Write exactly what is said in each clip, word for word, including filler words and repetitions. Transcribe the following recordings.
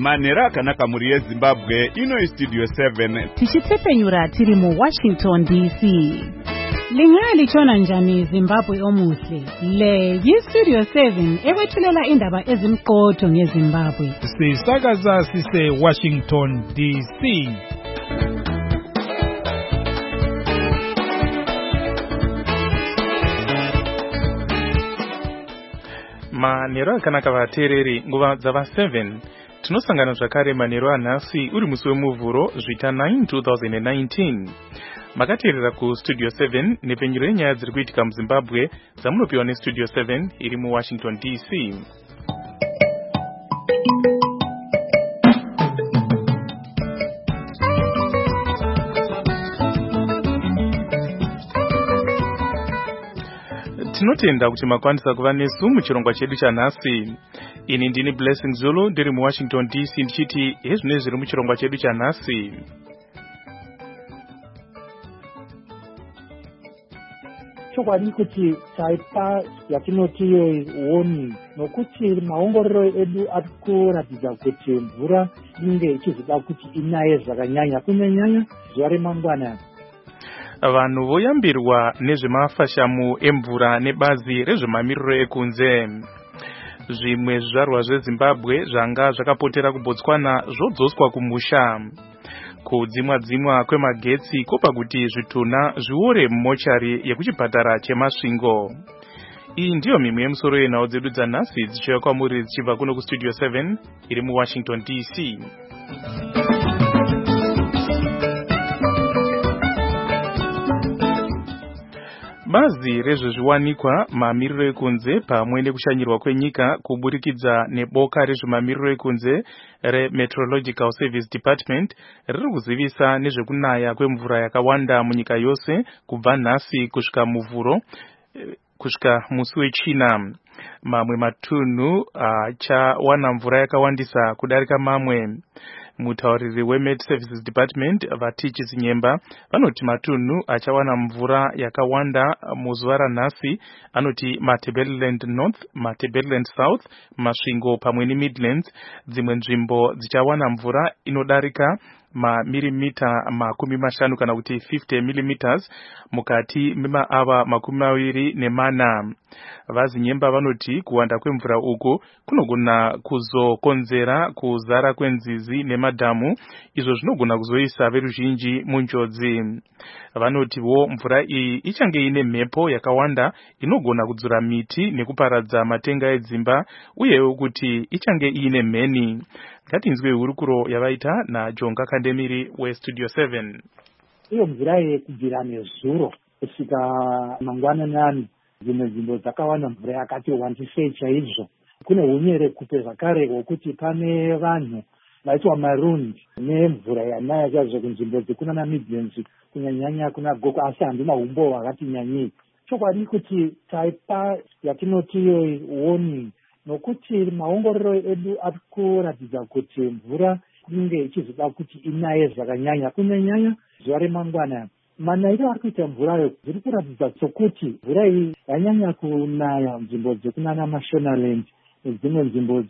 manhero akanaka muri yeZimbabwe. Ino iStudio seven tichitsepenyura tiri mu Washington D C. Lingali chona njani Zimbabwe omuhle. Le yiStudio seven ewethulela indaba ezimqotho ngeZimbabwe. Sisakaza sise Washington D C. Manhero akanaka vateereri nguva dzava seven. Tinosangana zvakare manhero anhasi uri musi wemuvhuro zvita nine two thousand nineteen. Makateerera ku Studio seven nepenyero yenyaya dziri kuitika muZimbabwe dzamunopiwa neStudio seven iri mu Washington D C. Tinotenda kuti makwanisa kuva nesu muchirongwa chedu chanhasi. Ini ndini Blessing Zulu ndiri mu Washington D C ndichiti hezvino zviri muchirongwa chedu chanhasi. Chokwadi kuti taipa yatinoti warning nokuti maongororo edu ari kuratidza kuti mvura inenge ichizoda kuti inaye zvakanyanya kunyanya zuva remangwana. Vanhu voyambirwa nezvemafashamu emvura nebazi rezvemamiriro ekunze. Zvimwe zvizvarwa zveZimbabwe zvanga zvakapotera kuBotswana zvodzoswa kumusha. Kudzimwa dzimwa kwemagetsi kopa kuti zvituna zviore mumochari yekuchipatara chemasvingo. Iyi ndiyo mimwe yemusoro yenhau dzedu dzanhasi dzichiuya kwamuri dzichibva kuno kuStudio seven iri mu Washington D C. Bazi rezvezviwanikwa mamiriro ekunze pamwe nekushanyirwa kwenyika kuburikidza neboka rezvemamiriro ekunze reMeteorological Service Department riri kuzivisa nezvekunaya kwemvura yakawanda munyika yose kubva nhasi kusvika muvhuro kusvika musi wechina. Mamwe matunhu achawana mvura yakawandisa kudarika mamwe. Mutauriri weMet Services Department Vatichi Zinyemba vanoti matunhu achawana mvura yakawanda muzuva ranhasi anoti Matabeleland North, Matabeleland South, Masvingo pamwe neMidlands. Dzimwe nzvimbo dzichawana mvura inodarika mamilimita makumi mashanu kana kuti fifty millimeters mukati memaava makumi maviri nemana. Vazinyemba vanoti kuwanda kwemvura uku kunogona kuzokonzera kuzara kwenzizi nemadhamu, izvo zvinogona kuzoisa veruzhinji munjodzi. Vanotiwo mvura iyi ichange ine mhepo yakawanda inogona kudzura miti nekuparadza matenga edzimba, uyewo kuti ichange ine mheni. Ngatinzwe hurukuro yavaita naJonga Kandemiri weStudio seven. Iyo mvura yekubvira nezuro kusvika mangwanani dzimwe nzvimbo dzakawana mvura yakati wandisei chaizvo. Kune unyere kupe zvakare hwokuti pane vanhu vaitwa marooned nemvura yanaya chaizvo kunzvimbo dzekunana Midlands kunyanyanya kuna Goko, asi handina umbo hwakati nyanyei. Chokwadi kuti taipa yatinoti warning nokuti maongororo edu ari kuratidza kuti mvura inenge ichizoda kuti inaye zvakanyanya kunyanya zuva remangwana. Manayiro ari kuita mvurayo zviri kuratidza sokuti mvura iyi yanyanya kunaya nzvimbo dzekunana Mashonaland nedzimwe nzvimbo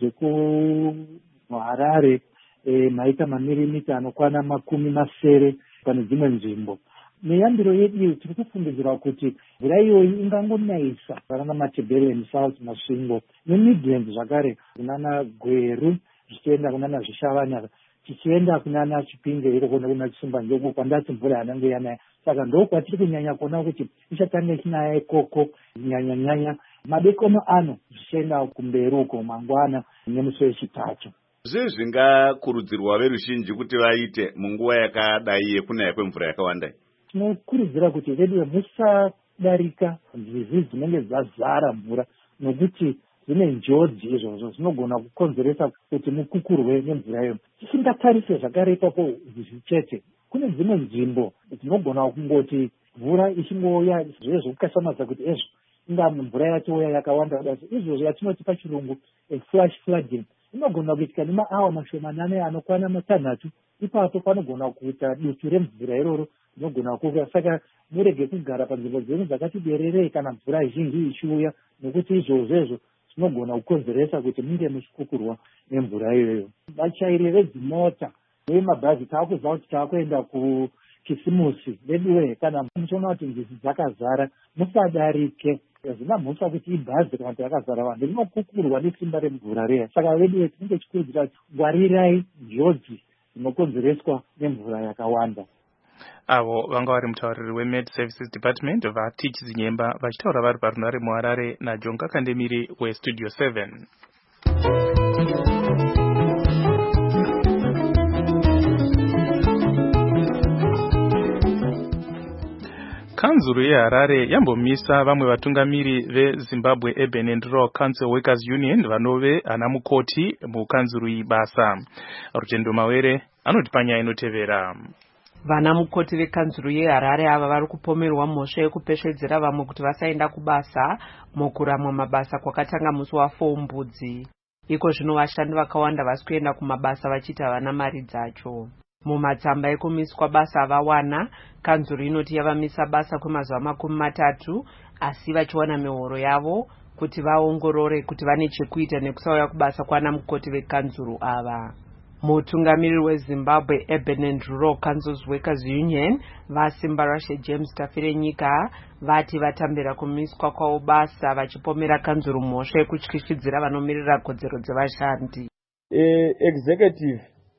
dzekuHarare e, maita mamilimita anokwana makumi masere pane dzimwe nzvimbo. Neyambiro yedu tiri kufungidzira kuti mvura iyoyi ingangonayisa vanana Matabeleland South, Masvingo neMidlands zvakare kunana Gweru zvichienda kunana Zvishavanya tichienda kunana Chipinge ikokona kuna Chisumbanjoku kwandati mvura yanenge yanaya. Saka ndokwatiri kunyanya kuona kuti ichatanga ichinaya ikoko nyanya nyanya madekono ano zvichienda kumberi uko mangwana nemusi wechitatu. Zvezvingakurudzirwa veruzhinji kuti vaite munguva yakadai yekunaya kwemvura yakawanda? Tinokurudzira kuti vedu musadarika nzizi dzinenge dzazara mvura nokuti dzine njodzi izvozvo zvinogona kukonzeresa kuti mukukurwe nemvura iyo. Tisingatarise zvakare ipapo nzizi chete, kune dzimwe nzvimbo dzinogona kungoti mvura ichingoya zvezvokukasamadza kuti ezvo inga mvura yatouya yakawanda kudai, izvozvo yatinoti pachirungu flash flooding. Inogona kuitika nemaawa mashomanane anokwana matanhatu, ipapo panogona kuita dutu remvura iroro rinogona kuuya. Saka murege kugara panzvimbo dzenyu dzakati bererei kana mvura zhinji ichiuya, nokuti izvozvo izvo zvinogona kukonzeresa kuti munge muchikukurwa nemvura iyoyo. Vachairi vedzimota vemabhazi taakuziva kuti taakuenda kukisimusi veduwe kana muchiona kuti nzizi dzakazara musadarike. Hazvina mhosva kuti ibhazi kana kuti yakazara vanhu rinokukurwa nesimba remvura riya. Saka veduwe tinenge tichikurudzira kuti ngwarirai njodzi dzinokonzereswa nemvura yakawanda. Avo vanga vari mutauriri weMed Services Department vatichi Zinyemba vachitaura vari parunare muHarare naJonga Kandemiri weStudio seven. Kanzuru yeHarare yambomisa vamwe vatungamiri veZimbabwe Urban and Rural Council Workers Union vanove ana mukoti mukanzuru ibasa. Rutendo Mawere anoti panyaya inotevera. Vana mukoti vekanzuru yeHarare ava vari kupomerwa mhosva yekupeshedzera vamwe kuti vasaenda kubasa mukuramwa mabasa kwakatanga musi waFombudzi. Iko zvino vashandi vakawanda vasi kuenda kumabasa vachiti havana mari dzacho. Mumatsamba ekumiswa basa vawana, kanzuru inoti yavamisa basa kwemazuva makumi matatu asi vachiwana mihoro yavo kuti vaongorore kuti vane chekuita nekusauya kubasa kwana mukoti vekanzuru ava. Mutungamiriri weZimbabwe Urban and Rural Councils Workers Union vaSimba Rashe James Tafirenyika vati vatambira kumiswa kwavo basa vachipomera kanzuru mhosva yekutyishidzira vanomirira kodzero dzevashandi. E, executive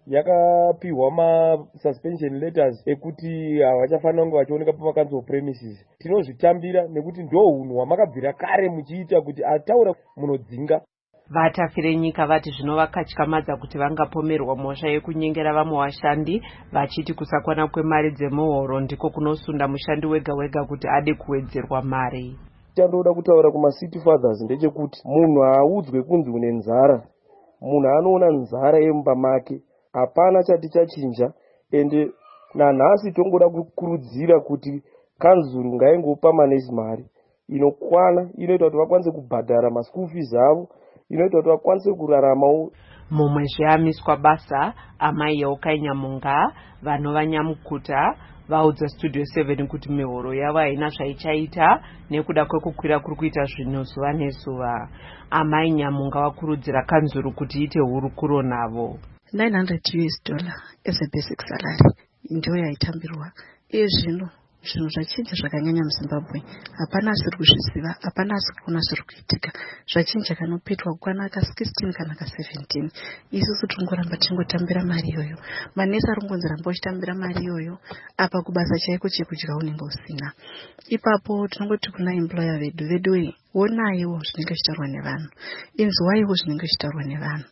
yakapiwa ma suspension letters ekuti havachafanira kunge vachioneka pamakanzuru premises. Tinozvitambira nekuti ndo hunhu hwamakabvira kare muchiita kuti ataura munodzinga. Vatafirenyika vati zvino vakatyamadza kuti vangapomerwa mhosva yekunyengera vamwe vashandi vachiti kusakwana kwemari dzemuhoro ndiko kunosunda mushandi wega wega kuti ade kuwedzerwa mari. Chandoda kutaura kuma city fathers ndechekuti munhu haudzwe kunzi une nzara, munhu anoona nzara yemumba make. Hapana chati chachinja, ende nanhasi tongoda kukurudzira kuti kanzuru ngaingopa manesi mari inokwana inoita kuti vakwanise kubhadhara maschool fees avo, inoita kuti vakwanise kuraramawo. Mumwe zveamiswa basa amai Yaukaimunga vanova Nyamukuta vaudza Studio seven kuti mihoro yavo haina zvaichaita nekuda kwekukwira kuri kuita zvinhu zuva nezuva. Amai Nyamunga vakurudzira kanzuru kuti iite hurukuro navo. nine hundred U S dollar as a basic salary ndiyo yaitambirwa. Iye zvino zvinhu zvachinja zvakanyanya muZimbabwe. Hapana asiri kuzviziva, hapana asiri kuona zviri kuitika. Zvachinja kanopetwa kukwana ka sixteen kana ka seventeen. Isusu tongoramba tingotambira mari iyoyo. Manesi arongonzeramba uchitambira mari iyoyo apa kubasa chaiko chekudya unenge usina. Ipapo tinongoti kuna employer vedu vedu onaiwo zvinenge zvichitaurwa nevanhu, inzwaiwo zvinenge zvichitaurwa nevanhu,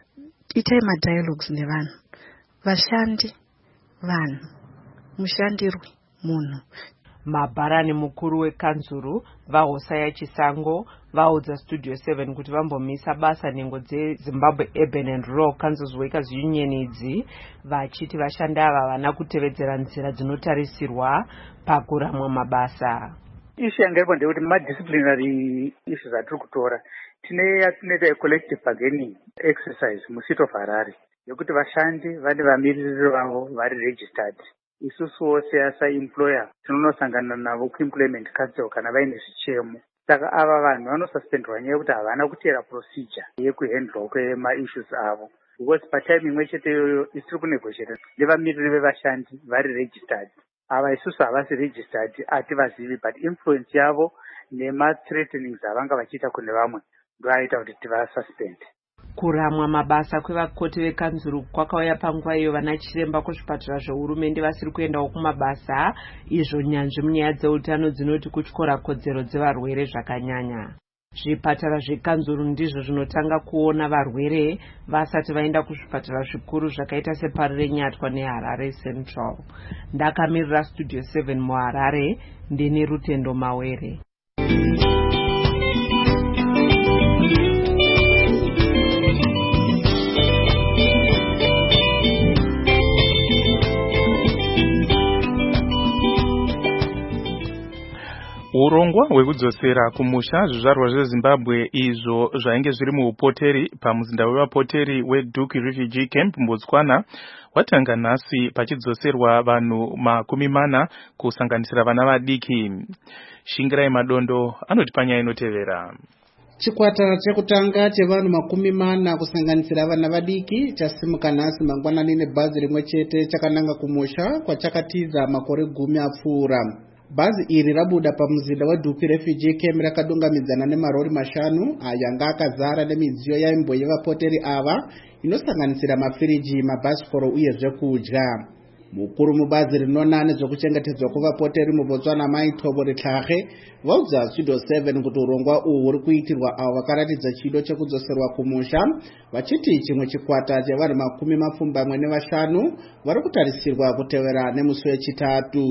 itai madialogues nevanhu, vashandi vanhu, mushandirwe munhu. Mabharani mukuru wekanzuru vaHosaya Chisango vaudza Studio seven kuti vambomisa basa nhengo dzeZimbabwe Urban and Rural Councils Workers Union idzi vachiti vashandi ava vana kutevedzera nzira dzinotarisirwa pakuramwa mabasa. Ishu yangaripo ndekuti madisciplinary issues atiri kutora tine yatinoita collective bargaining exercise mucity of Harare yekuti vashandi vane vamiriri vavo vari registered. Isusuwo seasa-employer tinonosangana navo kuemployment council kana vaine zvichemo. Saka ava vanhu vanosuspendwa nyaya yekuti havana kuteera procedure yekuhandlwa kwema-issues avo. Because patime imwe chete iyoyo isiri kunegotiata nevamiriri vevashandi vari registered. Ava isusu havasi registered hativazivi, but influence yavo nema-threatenings avanga vachiita kune vamwe ndoaita kuti tivasuspend. Kuramwa mabasa kwevakoti vekanzuru kwakauya panguva iyo vana chiremba kuzvipatara zvehurumende vasiri kuendawo kumabasa, izvo nyanzvi munyaya dzeutano dzinoti kutyora kodzero dzevarwere zvakanyanya. Zvipatara zvekanzuru ndizvo zvinotanga kuona varwere vasati vaenda kuzvipatara zvikuru zvakaita separi reNyatwa neHarare Central. Ndakamirira Studio seven muHarare ndini Rutendo Mawere. Urongwa hwekudzosera kumusha zvizvarwa zveZimbabwe izvo zvainge zviri muupoteri pamuzinda wevapoteri weDuki Refugee Camp muBotswana watanga nhasi pachidzoserwa vanhu makumi mana kusanganisira vana vadiki. Shingirai Madondo anoti panyaya inotevera. Chikwata chekutanga chevanhu makumi mana kusanganisira vana vadiki chasimuka nhasi mangwanani nebhazi rimwe chete chakananga kumusha kwachakatiza makore gumi apfuura. Bhazi iri rabuda pamuzinda weDupi Refugee Camp rakadungamidzana nemarori mashanu ayanga akazara nemidziyo yaimboye vapoteri ava inosanganisira mafiriji, mabhasikoro uye zvekudya. Mukuru mubhazi rinona nezvekuchengetedzwa kwevapoteri muBotswana Mai Thobori Tlhage vaudza Studio seven kuti urongwa uhu huri kuitirwa avo vakaratidza chido chekudzoserwa kumusha, vachiti chimwe chikwata chevanhu makumi mapfumbamwe nevashanu vari kutarisirwa kutevera nemusi wechitatu.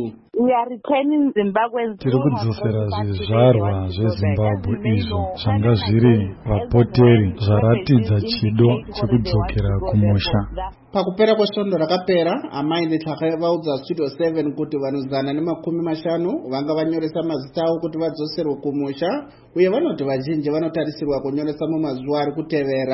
Tiri kudzosera zvizvarwa zveZimbabwe izvo zvanga zviri vapoteri zvaratidza chido chekudzokera kumusha. Pakupera kwesvondo rakapera, Amai Tlhage vaudza Studio seven kuti vanhu zana nemakumi mashanu vanga vanyoresa mazita avo kuti vadzoserwe kumusha, uye vanoti vazhinji vanotarisirwa kunyoresa mumazuva ari kutevera.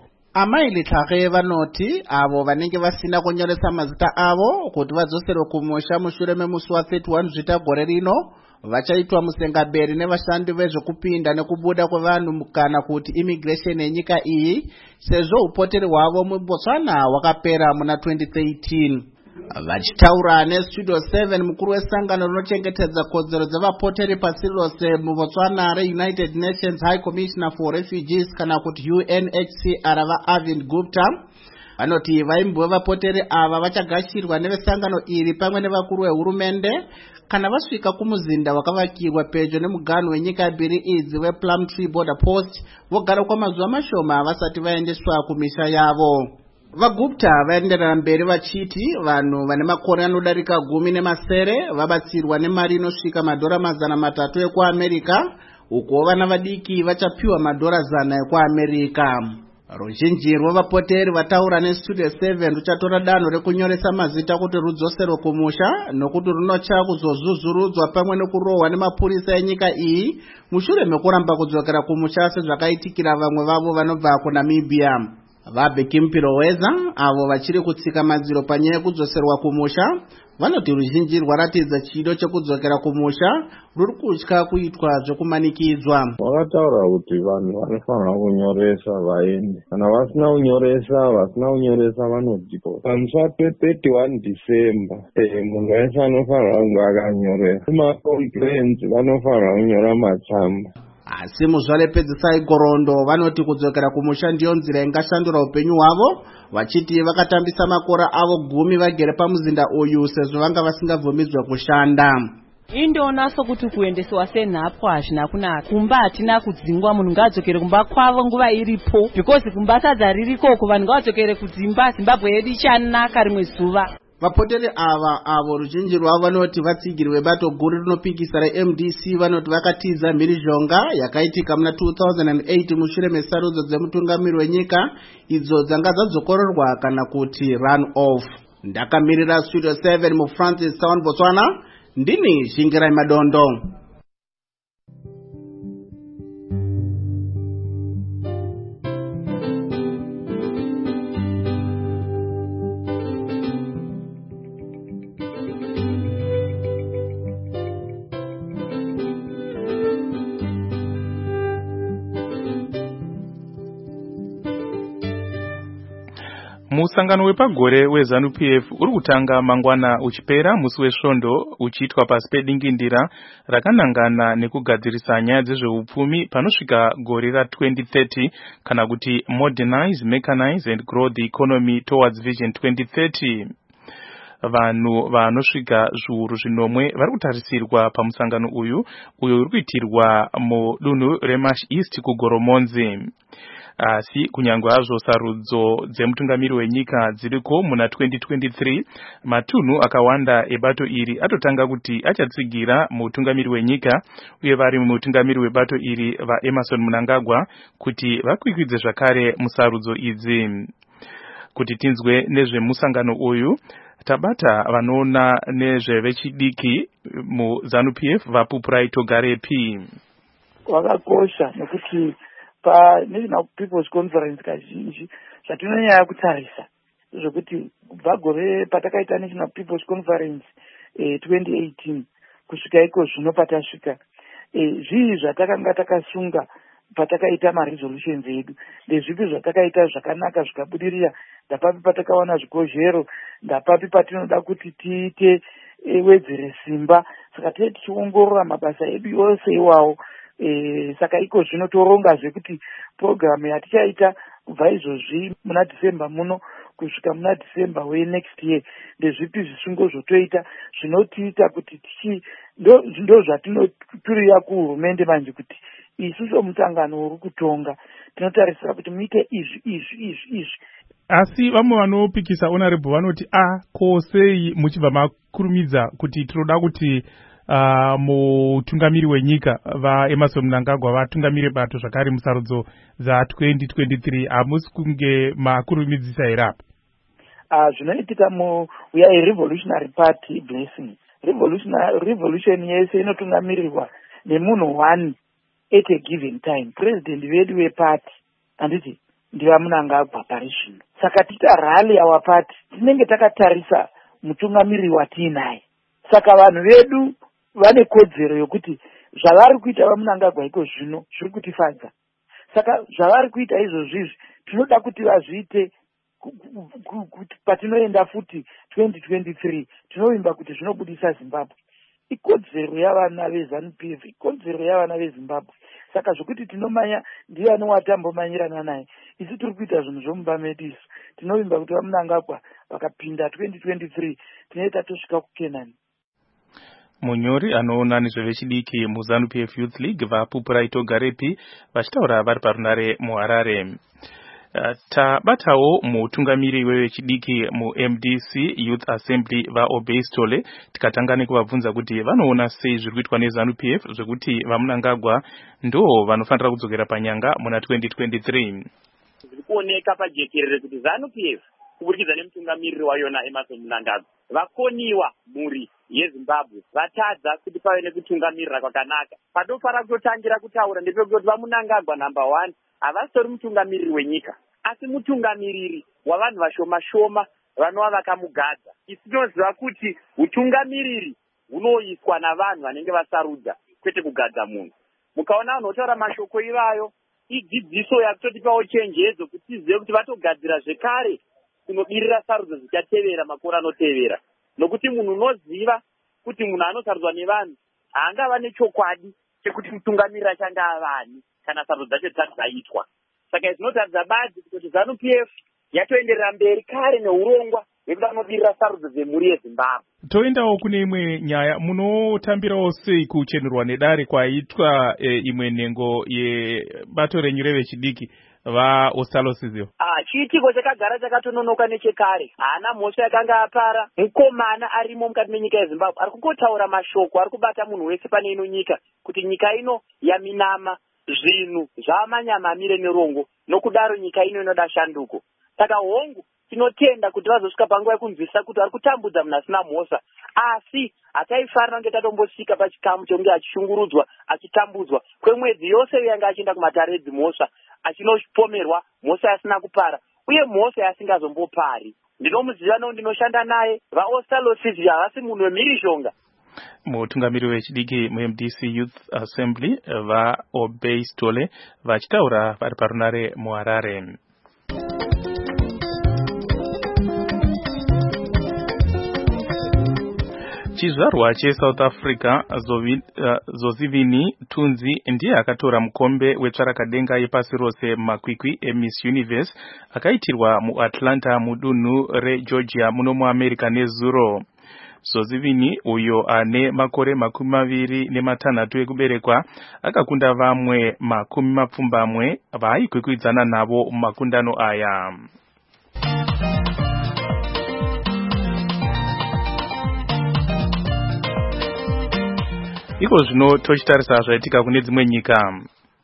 Amai Tlhage vanoti avo vanenge vasina kunyoresa mazita avo kuti vadzoserwe kumusha mushure memusi wa31 Zvita gore rino vachaitwa musengaberi nevashandi vezvekupinda nekubuda kwevanhu kana kuti immigration yenyika iyi, sezvo upoteri hwavo muBotswana hwakapera muna twenty thirteen. Vachitaura neStudio seven, mukuru wesangano rinochengetedza kodzero dzevapoteri pasi rose muBotswana reUnited Nations High Commissioner for Refugees kana kuti U N H C R vaArvind Gupta vanoti vaimbove vapoteri ava vachagashirwa nevesangano iri pamwe nevakuru vehurumende kana vasvika kumuzinda wakavakirwa pedyo nemuganhu wenyika mbiri idzi wePlumtree Border Post vogara kwamazuva mashoma vasati vaendeswa kumisha yavo. VaGupta vaenderera mberi vachiti vanhu vane makore anodarika gumi nemasere vabatsirwa nemari inosvika madhora mazana matatu ekuAmerika, uko vana vadiki vachapiwa madhora zana ekuAmerika. Ruzhinji rwevapoteri vataura neStudio seven ruchatora danho rekunyoresa mazita kuti rudzoserwe kumusha nokuti runocha kuzozuzurudzwa pamwe nekurohwa nemapurisa enyika iyi mushure mekuramba kudzokera kumusha sezvakaitikira vamwe vavo vanobva kuNamibia. VaBheki Mpiroweza avo vachiri kutsika madziro panyaya yekudzoserwa kumusha vanoti ruzhinji rwaratidza chido chekudzokera kumusha ruri kutya kuitwa zvekumanikidzwa. Vakataura kuti vanhu vanofanira kunyoresa vaende, kana vasina kunyoresa vasina kunyoresa vanodipo. Pamusi wa31 December munhu wese anofanira kunge akanyoresa. Macomplaints vanofanira kunyora matsamba. Asi muzvalepedzisai gorondo vanoti kudzokera kumusha ndiyo nzira ingashandura upenyu hwavo, vachiti vakatambisa makore avo gumi vagere pamuzinda uyu sezvo vanga vasingabvumidzwa kushanda. Indoona sokuti kuendeswa senhapo hazvina kunaka. Kumba hatina kudzingwa, munhu ngadzokere kumba kwavo nguva iripo, because kumba sadza ririkoko, vanhu ngadzokere kudzimba. Zimbabwe yedu ichanaka rimwe zuva. Vapoteri ava avo ruzhinji rwavo vanoti vatsigirwe bato guru rinopikisa reM D C vanoti vakatiza mhirizhonga yakaitika muna two thousand eight mushure mesarudzo dzemutungamiri wenyika idzo dzanga zadzokororwa kana kuti run off. Ndakamirira Studio seven muFrancis Town, Botswana, ndini Shingirai Madondo. Musangano wepagore weZanu P F uri kutanga mangwana uchipera musi wesvondo uchiitwa pasi pedingindira rakanangana nekugadzirisa nyaya dzezveupfumi panosvika gore ra20 thirty kana kuti modernize, mechanize and grow the economy towards vision twenty thirty. Vanhu vanosvika zviuru zvinomwe vari kutarisirwa pamusangano uyu uyo uri kuitirwa mudunhu reMarsh East kuGoromonzi. Asi kunyangwe hazvo sarudzo dzemutungamiri wenyika dziriko muna twenty twenty-three, matunhu akawanda ebato iri atotanga kuti achatsigira mutungamiri wenyika uye vari mutungamiri webato iri vaEmerson Mnangagwa kuti vakwikwidze zvakare musarudzo idzi. Kuti tinzwe nezvemusangano uyu tabata vanoona nezvevechidiki muZanu P F vaPupurai Togarepi. Wakakosha nekuti paNational People's Conference kazhinji zvatinonyanya kutarisa zvokuti kubva gore patakaita National People's Conference eh, twenty eighteen kusvika iko zvino patasvika eh, zvii zvatakanga takasunga patakaita maresolutions edu, ndezvipi zvatakaita zvakanaka zvikabudirira, ndapapi patakawana zvikozhero, ndapapi patinoda kuti tiite wedzere simba. Saka tete tichiongorora mabasa edu yose iwawo. E, saka iko zvino toronga zvekuti program yatichaita kubva izvozvi muna December muno kusvika muna December we next year, ndezvipi zvisungo zvotoita zvinotiita kuti tichi ndo, ndo zvatinoturira kuhurumende manje kuti isusu mutangano uri kutonga tinotarisira kuti muite izvi izvi izvi izvi. Asi vamwe vanopikisa honorable vanoti a ko sei muchibva makurumidza kuti tinoda kuti Uh, mutungamiri wenyika vaEmmerson Mnangagwa vatungamire bato zvakare musarudzo za twenty twenty-three, hamusi kunge makurumidzisa here apa? Uh, zvinoitika mu we are a revolutionary party blessing. Revolutionary revolution yese inotungamirirwa nemunhu one at a given time. President wedu weparty anditi ndiva Mnangagwa pari zvino. Saka tita rally our party tinenge takatarisa mutungamiri watinaye. Saka vanhu vedu vane kodzero yokuti zvavari kuita vaMnangagwa iko zvino zviri kutifadza. Saka zvavari kuita izvozvizvi tinoda kuti vazviite kuti patinoenda futi twenty twenty-three tinovimba kuti zvinobudisa Zimbabwe. Ikodzero yavana veZANU-P F, ikodzero yavana veZimbabwe. Saka zvokuti tinomanya ndiani watambomanyirana naye, isi tiri kuita zvinhu zvomumba medu isu. Tinovimba kuti vaMnangagwa vakapinda twenty twenty-three tinoita tosvika kuKenani. Munyori anoona nezvevechidiki muZANU-P F Youth League vaPupurai Togarepi vachitaura vari parunare muHarare. Uh, tabatawo mutungamiri wevechidiki muM D C Youth Assembly vaObeistole tikatanga nekuvabvunza kuti vanoona sei zviri kuitwa neZANU-P F zvekuti vaMnangagwa ndo vanofanira kudzokera panyanga muna twenty twenty-three. Zviri kuoneka pajekerere kuti ZANU-P F kuburikidza nemutungamiriri wayona Emmerson Mnangagwa vakoniwa muri yeZimbabwe, vatadza kuti pave nekutungamirira kwakanaka. Padofara kutotangira kutaura ndepekuti vaMnangagwa number one havasitori mutungamiriri wenyika, asi mutungamiriri wavanhu vashoma shoma vanova vakamugadza. Isi tinoziva kuti utungamiriri hunoiswa navanhu vanenge vasarudza, kwete kugadza munhu. Mukaona vanhu votaura mashoko ivayo, idzidziso yakutotipawo chenjedzo kuti tizive kuti vatogadzira zvekare kunobirira sarudzo dzichatevera makore anotevera. Nokuti munhu unoziva kuti munhu anosarudzwa nevanhu haangava nechokwadi chekuti mutungamiriri achanga avani kana sarudzo dzacho dzisati dzaitwa. Saka zvinotaridza badzi kuti ZANU-P F yatoenderera mberi kare neurongwa hwekuti vanobirira sarudzo dzemhuri yeZimbabwe. Toendawo kune imwe nyaya, munotambirawo sei kuchenerwa nedare kwaitwa e, imwe nhengo yebato renyu revechidiki vaOstalosis? Ah, chiitiko chakagara chakatononoka nechekare. Haana mhosva yakanga apara. Mukomana arimo mukati menyika yeZimbabwe ari kungotaura mashoko, ari kubata munhu wese pane ino nyika kuti nyika ino yaminama, zvinhu zvamanyama amire nerongo, nokudaro nyika ino inoda shanduko. Saka hongu tinotenda kuti vazosvika panguva yekunzwisisa kuti ari kutambudza munhu asina mhosva, asi hataifanira kunge tatombosvika pachikamu chonge achishungurudzwa achitambudzwa kwemwedzi yose yanga achienda kumatare edzimhosva achinopomerwa mhosva yasina kupara uye mhosva yasingazombopari. Ndinomuziva no ndinoshanda naye. vaOstalosis havasi munhu wemhirishonga. Mutungamiri wechidiki muM D C Youth Assembly vaObeistole vachitaura vari parunare muHarare. Chizvarwa cheSouth Africa Zovi, uh, Zozivini Tunzi ndiye akatora mukombe wetsvarakadenga yepasi rose makwikwi eMiss Universe akaitirwa muAtlanta mudunhu reGeorgia muno muAmerica nezuro. Zozivini uyo ane makore makumi maviri nematanhatu ekuberekwa akakunda vamwe makumi mapfumbamwe vaaikwikwidzana navo mumakundano aya. Iko zvino tochitarisa zvaitika kune dzimwe nyika.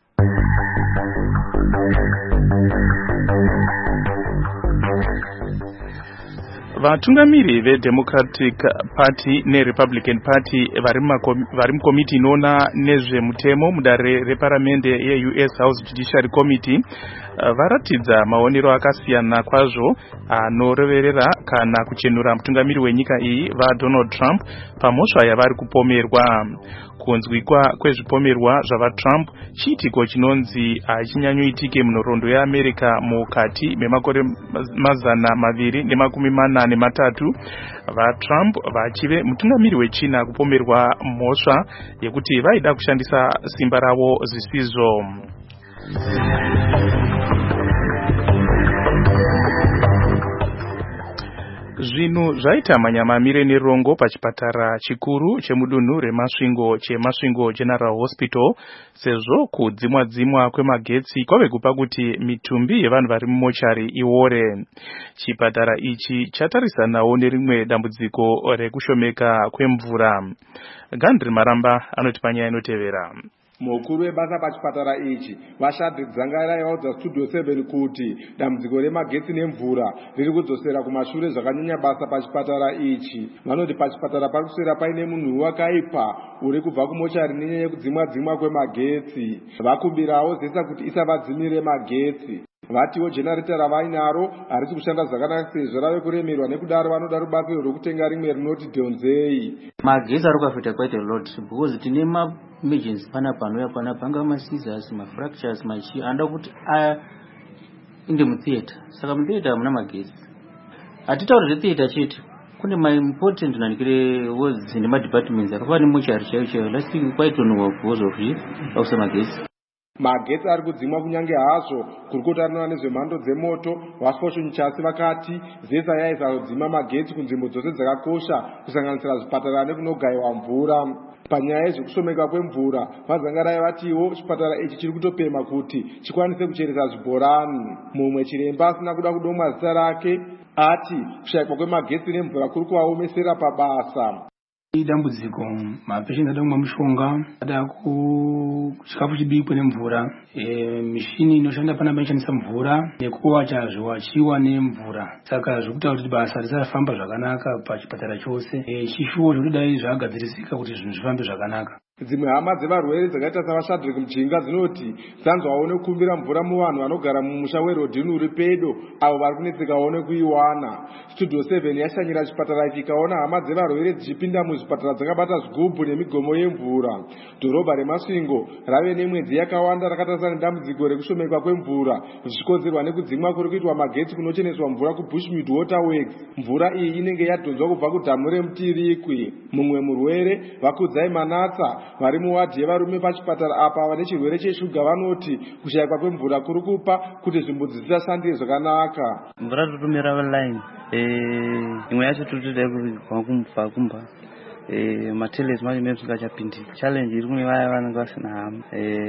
Vatungamiri veDemocratic Party neRepublican Party vari mukomiti inoona nezvemutemo mudare reparamende yeU S House Judiciary Committee varatidza maonero akasiyana kwazvo anoreverera kana kuchenura mutungamiri wenyika iyi vaDonald Trump pamhosva yavari kupomerwa. Kunzwikwa kwezvipomerwa zvavaTrump chiitiko chinonzi hachinyanyoitike munhoroondo yeAmerica mukati memakore mazana maviri nemakumi mana nematatu, vaTrump vachive mutungamiri wechina kupomerwa mhosva yekuti vaida kushandisa simba ravo zvisizvo. Zvinhu zvaita manyamamire nerongo pachipatara chikuru chemudunhu remasvingo chemasvingo General Hospital sezvo kudzimwa dzimwa kwemagetsi kwave kupa kuti mitumbi yevanhu vari mumochari iore. Chipatara ichi chatarisanawo nerimwe dambudziko rekushomeka kwemvura. Gandri Maramba anoti panyaya inotevera. Mukuru webasa pachipatara ichi Vashadri Dzangaira yaudza Studio seven kuti dambudziko remagetsi nemvura riri kudzosera kumashure zvakanyanya basa pachipatara ichi. Vanoti pachipatara pari kuswera paine munhu wakaipa uri kubva kumochari nenyaya yekudzimwa dzimwa kwemagetsi. Vakumbirawo zesa kuti isavadzimire magetsi. Vatiwo generator ravainaro harisi kushanda zvakanaka sezvo rave kuremerwa, nekudaro vanoda rubatsiro rwokutenga rimwe rinoti dhonzei. Magetsi ari kuafecta quite a lot because tine ma emergency pana panouya pana panga ma scissors, ma fractures, machi anda kuti inde mutheater. Saka mutheater hamuna magetsi. Hatitauri zvetheater chete, kune ma important nanikire wards nema departments akafanana nemochari chaiyo chaiyo. Last week quite on work because of it ausa magetsi. Magetsi ari kudzimwa kunyange hazvo kuri kutarirana nezvemhando dzemoto. Vasfortune chasi vakati zesa yaisa kudzima magetsi kunzvimbo dzose dzakakosha kusanganisira zvipatara nekunogayiwa mvura. Panyaya yezvekushomeka kwemvura Vazangarai vatiwo chipatara ichi chiri kutopema kuti chikwanise kucheresa zvibhorani. Mumwe chiremba asina kuda kudomwa zita rake ati kushaikwa kwemagetsi nemvura kuri kuvaomesera pabasa. Dambudziko mapesheni ada kumwa mushonga, ada kuchikafu chibikwe nemvura, e, mishini inoshanda pana panoshandisa mvura nekuwacha zviwachiwa nemvura. Saka zvokutaura kuti basa risafamba zvakanaka pachipatara chose. E, chishuwo zvekudai zvagadzirisika kuti zvinhu zvifambe zvakanaka. Dzimwe hama dzevarwere dzakaita saVashadreki Mujinga dzinoti dzanzwawo nekukumbira mvura muvanhu vanogara mumusha weRodhini uri pedo avo vari kunetsekawo nekuiwana. Studio seven yashanyira chipatara ichi ikaona hama dzevarwere dzichipinda muzvipatara dzakabata zvigubhu nemigomo yemvura. Dhorobha remasvingo rave nemwedzi yakawanda rakatasana nedambudziko rekushomeka kwemvura zvichikonzerwa nekudzimwa kuri kuitwa magetsi kunocheneswa mvura kuBushmead Water Works. Mvura iyi inenge yadhonzwa kubva kudhamu reMutirikwi. Mumwe murwere Vakudzai Manatsa vari muwadhi yevarume pachipatara apa vane chirwere cheshuga vanoti kushayikwa kwemvura kuri kupa kuti zvimbudzi dzisashandire zvakanaka. Mvura totomera valine imwe yacho totodai kurigwa kumva kumba matelesi macho mesingachapindi. Challenge iri kune vaya vanenge vasina hama,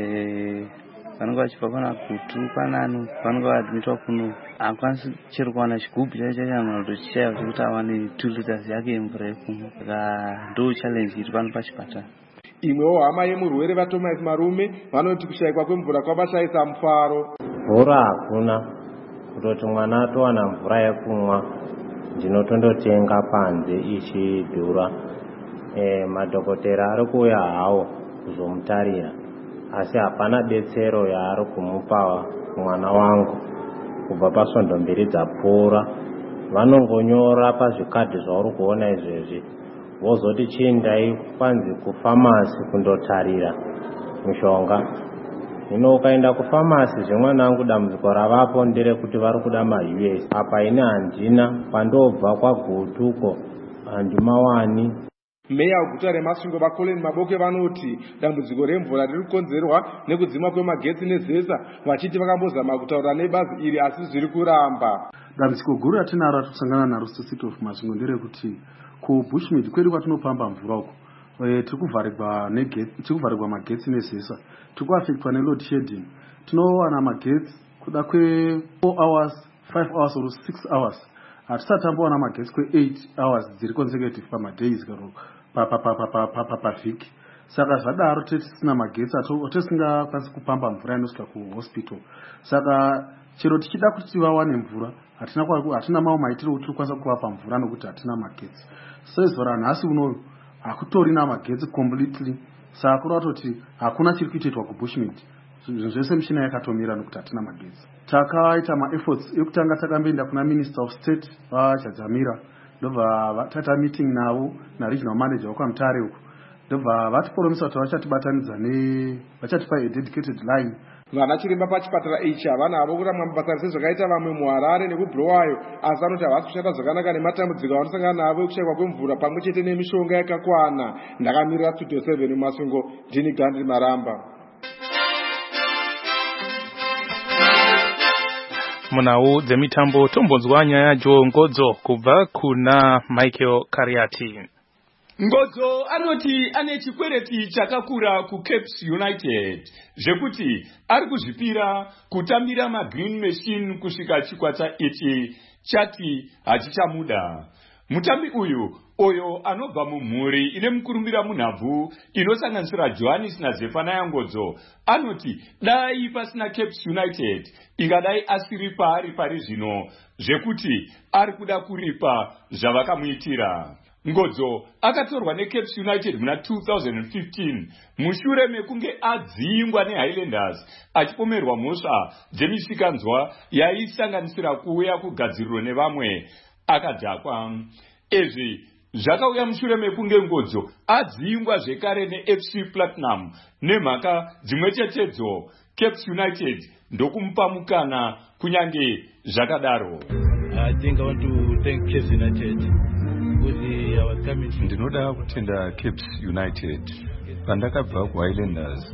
vanenge vachibva pana gutu panano vanenge vaadmitwa kuno hakwanisi chero kuwana chigubhu chaicho chaanhu kutochishaya chekuti awane two liters yake yemvura yekumwa. Saka ndo challenge iri pano pachipatara. Imwewo hama yemurwere vaThomas Marume vanoti kushayikwa kwemvura kwavashayisa mufaro. Mvura hakuna, kutoti mwana atowana mvura yekumwa ndinotondotenga panze ichidhura. E, madhokotera ari kuuya hawo kuzomutarira asi hapana detsero yaari kumupa mwana wangu kubva pasvondo mbiri dzapfuura. Vanongonyora pazvikadhi zvauri kuona izvezvi vozoti chiendai kwanzi kufamasi kundotarira mishonga. Hino ukaenda kufamasi zvemwanangu dambudziko ravapo nderekuti vari kuda maU S. Apa ine handina, pandobva kwagutuko handimawani. Meya weguta remasvingo vaColin Maboke vanoti dambudziko remvura riri kukonzerwa nekudzimwa kwemagetsi nezesa, vachiti vakambozama kutaura nebazi iri asi zviri kuramba. Dambudziko guru ratinaro ratusangana naro secity of Masvingo nderekuti kuBushmead kwedu kwatinopamba mvura uko tiri kuvharirwa negetsi, tiri kuvharirwa magetsi nezesa, tiri kuafectwa neload shedding. Tinowana magetsi kuda kwe four hours, five hours or six hours. Hatisati tambowana magetsi kwe eight hours dziri consecutive pamadays karo pavhiki. Saka zvadaro tisina magetsi atisingakwanisi kupamba mvura inosvika kuhospital. Saka chero tichida kuti vawane mvura hatina hatina mamwe maitiro kuti tikwanisa kuvapa mvura nokuti hatina magetsi. Sezuva ranhasi unoyu hakutorina magetsi completely. Saka kuratoti hakuna chiri kuitwa kuBushmead. Zvinhu zvese mishina yakatomira nokuti hatina magetsi. takaita maefforts ekutanga takamboenda kuna minister of state vachadzamira ndobva tata meeting navo naregional manager wakwamutare uko ndobva vatipromisa kuti vachatibatanidza ne vachatipa a dedicated line. Vana chiremba pachipatara ichi havana havo kuita mabasa sezvakaita vamwe muHarare nekubhurowayo, asi vanoti havasi kushanda zvakanaka nematambudziko avanosangana navo ekushaikwa kwemvura pamwe chete nemishonga yakakwana. Ndakamirira Studio seven muMasvingo, ndini Gandhi Maramba. Munau dzemitambo tombonzwa nyaya yacho Ngodzo kubva kuna Michael Kariati. Ngodzo anoti ane chikwereti chakakura kuCapes United zvekuti ari kuzvipira kutambira magreen machine kusvika chikwata ichi chati hachichamuda. Mutambi uyu oyo anobva mumhuri ine mukurumbira munhabvu inosanganisira Johannes naZephaniah Ngodzo anoti dai pasina Capes United ingadai asiri paari pari zvino zvekuti ari kuda kuripa zvavakamuitira. Ngodzo akatorwa neCapes United muna two thousand fifteen mushure mekunge adzingwa neHighlanders achipomerwa mhosva dzemisikanzwa yaisanganisira kuuya kugadziriro nevamwe akadhakwa. Izvi zvakauya mushure mekunge Ngodzo adzingwa zvekare neF C Platinum nemhaka dzimwe chetedzo. Capes United ndokumupa mukana kunyange zvakadaro. I think I want to thank Capes United. Ndinoda kutenda Capes United. Pandakabva kuHighlanders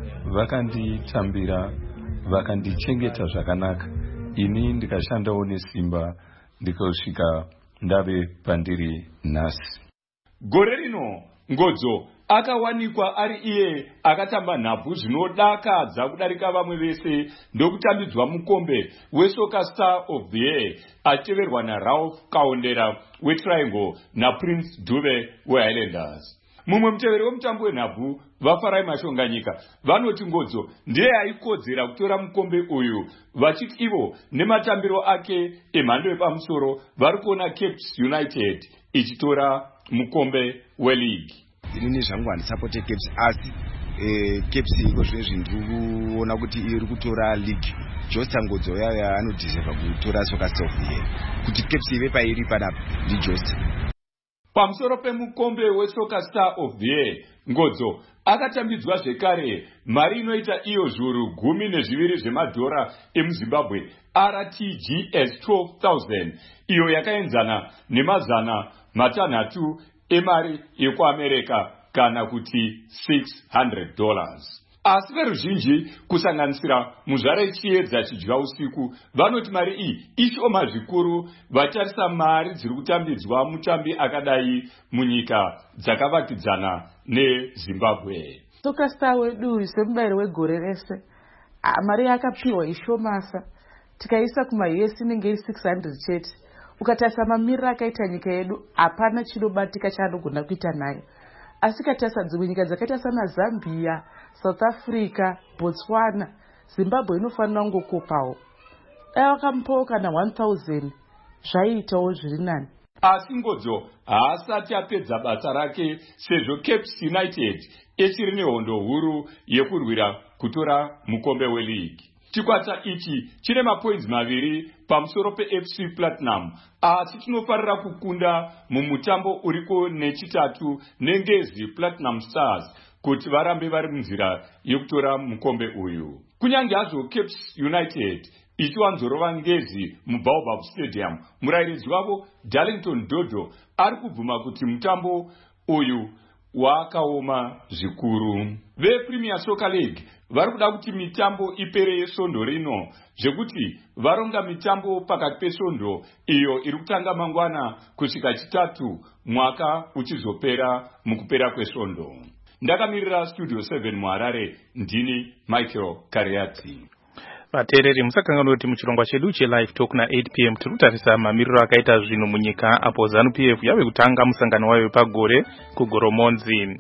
vakanditambira vakandichengeta zvakanaka, ini ndikashandawo nesimba ndikasvika ndave pandiri nhasi. Gore rino Ngodzo akawanikwa ari iye akatamba nhabvu zvinodakadza kudarika vamwe vese ndokutambidzwa mukombe weSoccer Star of the Year ateverwa naRalph Kaondera weTriangle naPrince Dube weHighlanders. Mumwe muteveri wemutambo wenhabvu vaFarai Mashonganyika vanoti Ngodzo ndiye aikodzera kutora mukombe uyu, vachiti ivo nematambiro ake emhando yepamusoro vari kuona Capes United ichitora mukombe weleague. Inini zvangu handisapote Capes asi eh, Capes iko zvezvi ndiri kuona kuti iri kutora league. Josta Ngodzo yaya anodhiserva kutora Soccer Star of the Year. Kuti Capes ive pairi panapa ndi Josta. Pamusoro pemukombe weSoccer Star of the Year, Ngodzo akatambidzwa zvekare mari inoita iyo zviuru gumi nezviviri zvemadhora emuZimbabwe R T G S twelve thousand, iyo yakaenzana nemazana matanhatu emari yekuAmerika kana kuti six hundred dollars. Asi veruzhinji kusanganisira muzvare chiedza chidya usiku vanoti mari iyi ishoma zvikuru vatarisa mari dziri kutambidzwa mutambi akadai munyika dzakavakidzana neZimbabwe. Soccer Star wedu semubayiro wegore rese mari yakapiwa ishomasa, tikaisa kuma-U S inenge iri six hundred chete. Ukatarisa mamiriro akaita nyika yedu hapana chinobatika chaanogona kuita nayo. Asi katarisa dzimwe nyika dzakaita sana Zambia, South Africa, Botswana, Zimbabwe inofanira kungokopawo. Dai vakamupawo kana one thousand zvaiitawo zviri nani. Asi Ngodzo haasati apedza basa rake sezvo Capes United ichiri nehondo huru yekurwira kutora mukombe weleague. Chikwata ichi chine mapoints maviri pamusoro peF C Platinum, asi tinofarira kukunda mumutambo uriko nechitatu nengezi Platinum Stars kuti varambe vari munzira yekutora mukombe uyu. Kunyange hazvo Capes United ichiwanzorova ngezi muBaobab Stadium, murairidzi wavo Darlington Dodo ari kubvuma kuti mutambo uyu wakaoma zvikuru. VePremier Soccer League vari kuda kuti mitambo ipere yesvondo rino, zvekuti varonga mitambo pakati pesvondo iyo iri kutanga mangwana kusvika chitatu mwaka uchizopera mukupera kwesvondo. Ndakamirira Studio seven muHarare, ndini Michael Kariati. Vateereri musakanganwa kuti muchirongwa chedu chelive talk na eight p m tiri kutarisa mamiriro akaita zvinhu munyika apo ZANU P F yave kutanga musangano wayo pagore kuGoromonzi.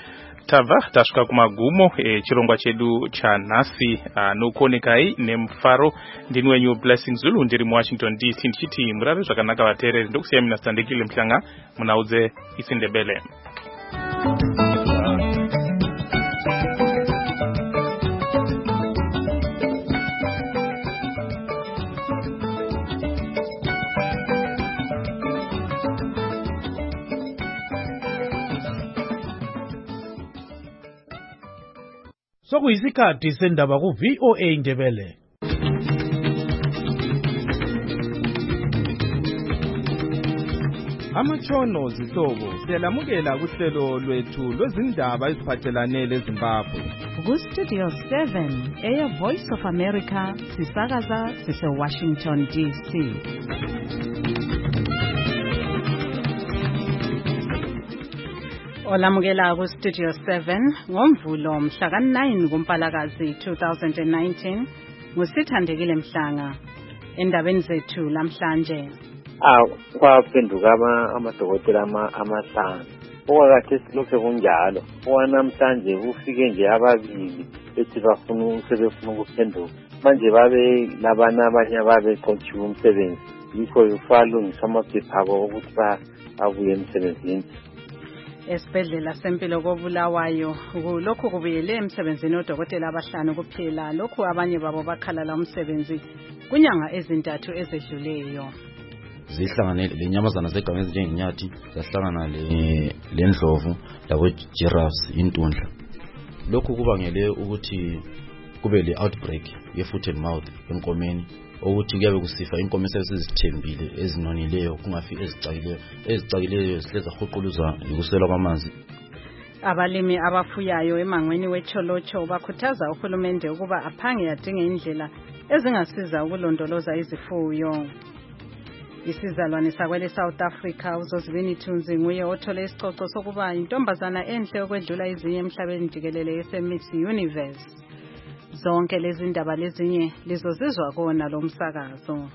Tabva tasvika kumagumo echirongwa chedu chanhasi anokuonekai nemufaro. Ndini wenyu Blessing Zulu, ndiri muWashington D C ndichiti murare zvakanaka vateereri. Ndokusiya mina Sandekile Mhlanga munaudze isiNdebele. sokuyisikhathi sendaba ku V O A Ndebele. Amatshono zihlobo siyalamukela kuhlelo lwethu lwezindaba eziphathelane leZimbabwe. Ku-Studio seven, Air Voice of America, sisakaza sise-Washington D C. Olamukela ku-Studio seven, ngomvulo mhla ka nine kuMpalakazi two thousand nineteen, ngusithandekile Mhlanga. Endabeni zethu lamhlanje. Ah, kwaphenduka amadokotela amahlanu. Okwakade silokhe kunjalo. Owanamhlanje kufike nje ababili bethi bafuna sebefuna ukuphenduka. Manje babe labana abanye babeqotshiwe umsebenzi. Yikho ufalungisa amaphepha abo ukuthi babuye emsebenzini. Esibhedlela sempilo koBulawayo lokho kubuyele emsebenzini odokotela abahlanu kuphela. Lokho abanye babo bakhalala umsebenzi kunyanga ezintathu ezedluleyo. Zihlanganele lenyamazana zegama ezinjengenyathi zahlangana le lendlovu labo giraffes intundla. Lokhu kubangele ukuthi kube le outbreak ye foot and mouth enkomeni ukuthi kuyabe kusifa inkomo esezithembile ezinonileyo kungafi ezicakile ezicakileyo sihleza huquluza yikusela kwamanzi. Abalimi abafuyayo emangweni weCholocho bakhuthaza uhulumende ukuba aphange adinge indlela ezingasiza ukulondoloza izifuyo. Isizalwane sakwele South Africa uZozibini Thunzi nguye othole isicoco sokuba intombazana enhle okwedlula izinye emhlabeni jikelele eseMiss Universe. Zonke lezi ndaba lezinye lizozizwa kona lo msakazo.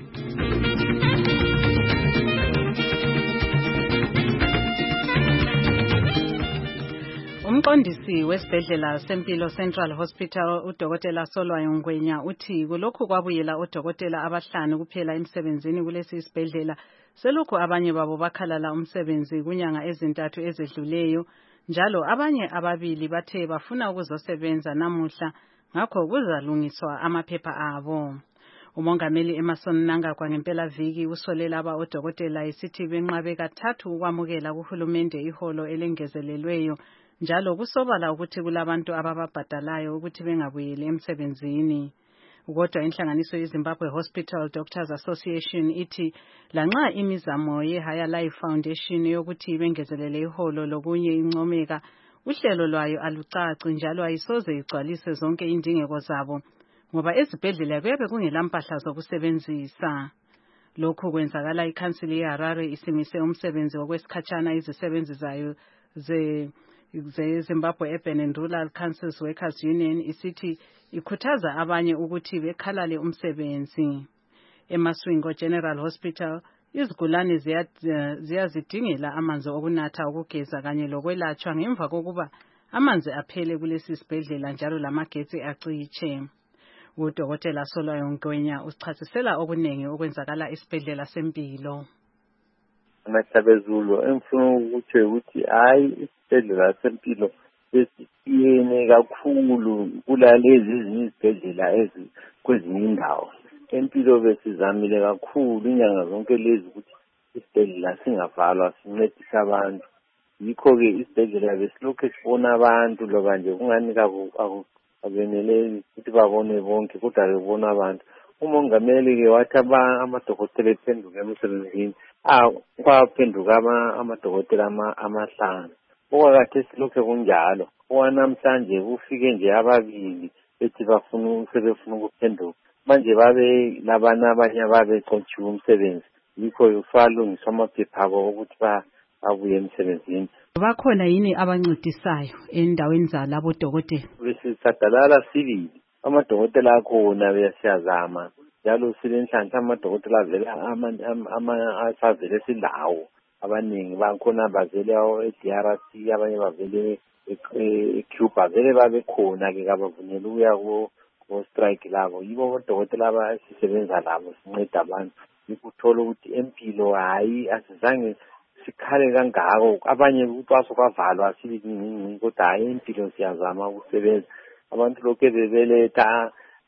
Umqondisi wesibhedlela sempilo Central Hospital uDokotela Solwayo Ngwenya uthi kulokhu kwabuyela odokotela abahlanu kuphela emsebenzini kulesi isibhedlela selokhu abanye babo bakhalala umsebenzi kunyanga ezintathu ezedluleyo njalo abanye ababili bathe bafuna ukuzosebenza namuhla ngakho kuzalungiswa amaphepha abo. Umongameli Emerson Mnangagwa ngempela viki usolela aba odokotela isithi benqabe kathathu ukwamukela kuhulumende iholo elengezelelweyo njalo kusobala ukuthi kulabantu abababhadalayo ukuthi bengabuyeli emsebenzini. Kodwa inhlanganiso yeZimbabwe Hospital Doctors Association ithi lanxa imizamo yeHigher Life Foundation yokuthi bengezelele iholo lokunye incomeka, uhlelo lwayo alucaci njalo ayisoze igcwalise zonke indingeko zabo ngoba ezibhedlela kuyabe kungelampahla zokusebenzisa. Lokhu kwenzakala ikhansili yeHarare isimise umsebenzi wokwesikhatshana izisebenzi zayo ze zeZimbabwe Urban and Rural Councils Workers Union isithi ikhuthaza abanye ukuthi bekhalale umsebenzi. EMaswingo General Hospital izigulane ziyazidingela amanzi okunatha, ukugeza kanye lokwelatshwa ngemva kokuba amanzi aphele kulesi sibhedlela njalo lamagetsi acitshe. UDokotela Solwayo Ngwenya usichasisela okuningi okwenzakala esibhedlela sempilo. Amahlabezulu emfuno ukuthi ukuthi hayi isibhedlela sempilo sesiyene kakhulu kulalezi ezinye izibhedlela ezi kwezinye indawo. Empilo besizamile kakhulu inyanga zonke lezi ukuthi isibhedlela singavalwa sincedise abantu. Yikho-ke isibhedlela besilokhu sibona abantu loba nje kungani abenele ukuthi babone bonke kodwa bebona abantu. Umongameli-ke wathi amadokotela ephenduka emsebenzini kwaphenduka amadokotela amahlanu. Okwakade silokhu kunjalo. Owanamhlanje kufike nje ababili bethi bafuna sebefuna ukuphenduka. Manje babe labana abanye babeqotshiwe umsebenzi. Yikho ufalungiswa amaphepha abo ukuthi babuye emsebenzini. Bakhona yini abancedisayo endaweni zalabo dokotela? Besisadalala sibili. Amadokotela akhona beyasiyazama njalo silenhlanhla amadokotela avela ama asavele silawo abaningi bakhona bavele e-D R C abanye bavele e-Cuba vele babekhona ke kabavunyelwa ukuya ku strike labo. Yibo odokotela abasisebenza labo sinceda abantu. Ukuthola ukuthi empilo hayi asizange sikhale kangako, abanye ukwaso kwavalwa sibi kodwa hayi empilo siyazama ukusebenza. Abantu lokho bebeletha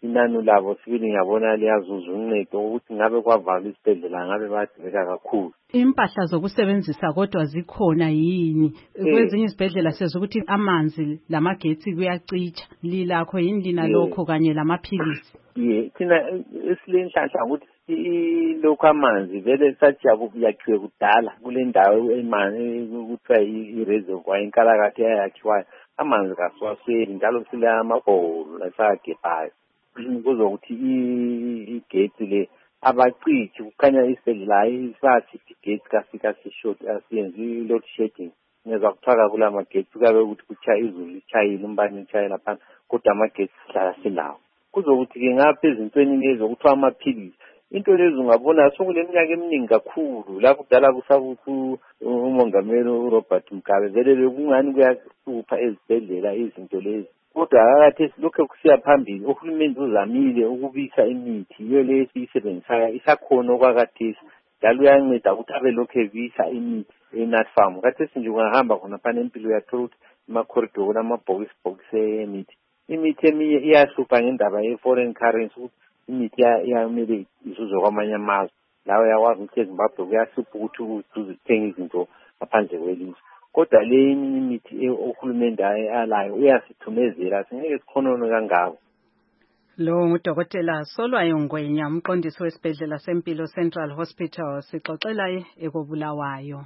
inani labo sibili ngiyabona liyazuza uncedo ukuthi ngabe kwavalwa isibhedlela ngabe badibeka kakhulu. Impahla zokusebenzisa kodwa zikhona yini? Kwezinye izibhedlela sezokuthi amanzi lamagetsi kuyacitsha. Lilakho yini lina lokho kanye lamaphilisi? Ye thina esilenhlanhla ukuthi lokho amanzi vele sathi yakuyakhiwe kudala kule ndawo emanzi kuthiwa i-reservoir inkalakatha eyakhiwayo amanzi kasiwasweli njalo sile amabholo lasagebhayo kuzokuthi igate le abacithi kukhanya isibhedlela isathi igate kasika sishort asiyenzi load shedding ngeza kuthaka kula magate kuyabe ukuthi kuchaya izulu lichayile umbani lichayile lapha kodwa amagate sihlala silawo kuzokuthi ke ngapha ezintweni lezo kuthiwa amaphilisi into lezo ungabona sokuleminyaka eminingi kakhulu lapho kudala kusabuthi umongameli uRobert Mugabe vele bekungani kuyahlupha ezibhedlela izinto lezi kodwa akathe lokho kusiya phambili uhulumeni uzamile ukubisa imithi iyo le esiyisebenzisayo isakhona okwakathesi njalo uyanceda ukuthi abe lokho ebisa imithi eNatfarm kathesi nje ungahamba khona phana empilo uyathola ukuthi ama-corridor amabhokisi bhokisi emithi imithi eminye iyahlupha ngendaba ye-foreign currency ukuthi imithi iyamele izuzwe kwamanye amazwe lawo yakwazi ukuthi eZimbabwe kuyahlupha ukuthi uzithenga izinto ngaphandle kwelizwe kodwa le imithi uhulumende alayo uyasithumezela singeke sikhonone kangako. Lo ngudokotela Solwayo Ngwenya umqondisi wesibhedlela sempilo Central Hospital sixoxela ekobulawayo.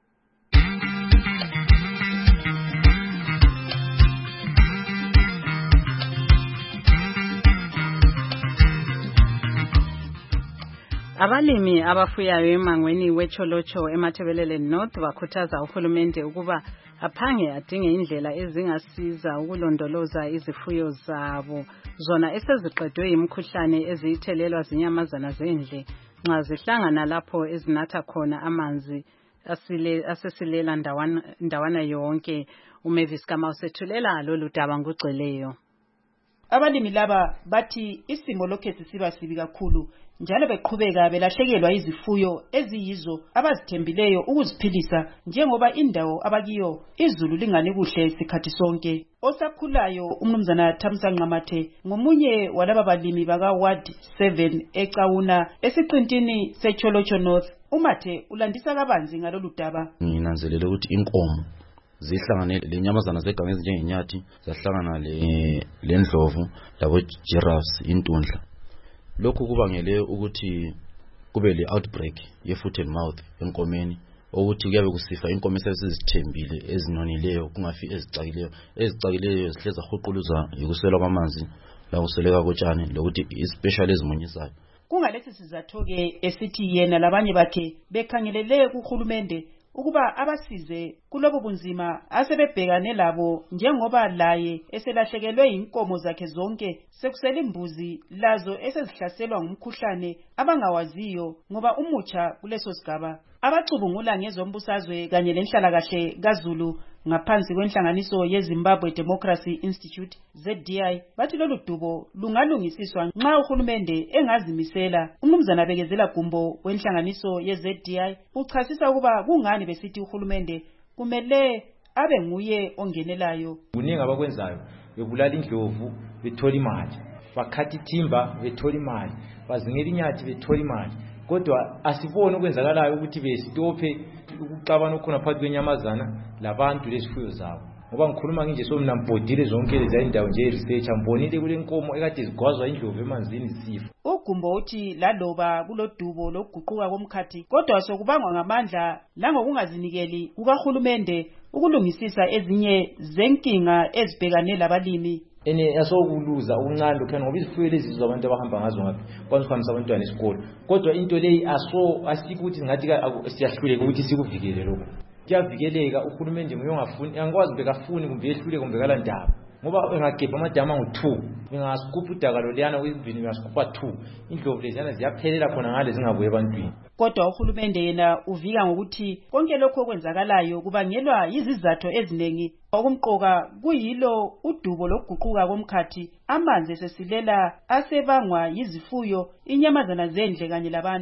Abalimi abafuyayo emangweni weCholocho eMathebelele North bakhuthaza uhulumende ukuba aphange adinge indlela ezingasiza ukulondoloza izifuyo zabo zona eseziqedwe imikhuhlane ezithelelwa zinyamazana zendle nxa zihlangana lapho ezinatha khona amanzi asile asesilela ndawana ndawana yonke. uMavis Kamau sethulela lolu daba ngugcweleyo. Abalimi laba bathi isimo lokhe sisiba sibi kakhulu njalo beqhubeka belahlekelwa izifuyo eziyizo abazithembileyo ukuziphilisa njengoba indawo abakiyo izulu lingani kuhle isikhathi sonke. Osakhulayo umnumzana Thamsanqa Mathe ngomunye walaba balimi baka Ward seven eCawuna esiqintini seCholocho North. uMathe ulandisa kabanzi ngalolu daba. Nginanzelele ukuthi inkomo zihlangane lenyamazana zeganga ezinjengenyathi zahlangana le lendlovu labo giraffes intundla. Lokhu kubangele ukuthi kube le outbreak ye foot and mouth enkomeni ukuthi kuyabe kusifa inkomo esezithembile ezinonileyo kungafi ezicakileyo ezicakileyo zihleza huquluza yikuswela kwamanzi la kuseleka kotshani lokuthi especially ezimunyisayo. Kungalesi sizatho ke esithi yena labanye bakhe bekhangelele kuhulumende ukuba abasize kulobo bunzima asebebhekane labo njengoba laye eselahlekelwe inkomo zakhe zonke sekusele imbuzi lazo esezihlaselwa ngumkhuhlane abangawaziyo ngoba umutsha kuleso sigaba. Abacubungula ngezombusazwe kanye lenhlalakahle kaZulu ngaphansi kwenhlanganiso yeZimbabwe Democracy Institute Z D I bathi lolu dubo lungalungisiswa nxa uhulumende engazimisela. Umnumzana Bekezela Gumbo wenhlanganiso ye Z D I uchasisa ukuba kungani besithi uhulumende kumele abe nguye ongenelayo. Kuningi abakwenzayo bebulala indlovu bethola imali, bakhathi thimba bethola imali, bazingela inyathi bethola imali. Kodwa asibone okwenzakalayo ukuthi besitophe ukuxabana khona phakathi kwenyamazana labantu lesifuyo zabo. Ngoba ngikhuluma nje so mina mbodile zonke lezi indawo nje research ambonile kule nkomo ekade zigwazwa indlovu emanzini sifa. Ugumbo uthi laloba kulodubo lokuguquka komkhathi kodwa sokubangwa ngamandla langokungazinikeli kukaHulumende ukulungisisa ezinye zenkinga ezibhekane labalimi. Ene asokuluza uncane lokho ngoba izifuyo lezi zabantu abahamba ngazo ngapi kwanza kuhambisa abantwana esikole kodwa into leyi aso asikuthi ngathi siyahluleka ukuthi sikuvikele lokho kuyavikeleka. Uhulumende nguye ongafuni angikwazi bekafuni kumbe ehlule kumbe kala ndaba ngoba engagebha amadama ngo-two engasikupha udakalo liyana kwezivini engasikupha two indlovu leziyana ziyaphelela khona ngale zingabuye ebantwini. Kodwa uhulumende yena uvika ngokuthi konke lokho okwenzakalayo kubangelwa yizizathu eziningi okumqoka kuyilo udubo lokuguquka komkhathi amanzi esesilela asebangwa yizifuyo inyamazana zendle kanye labantu.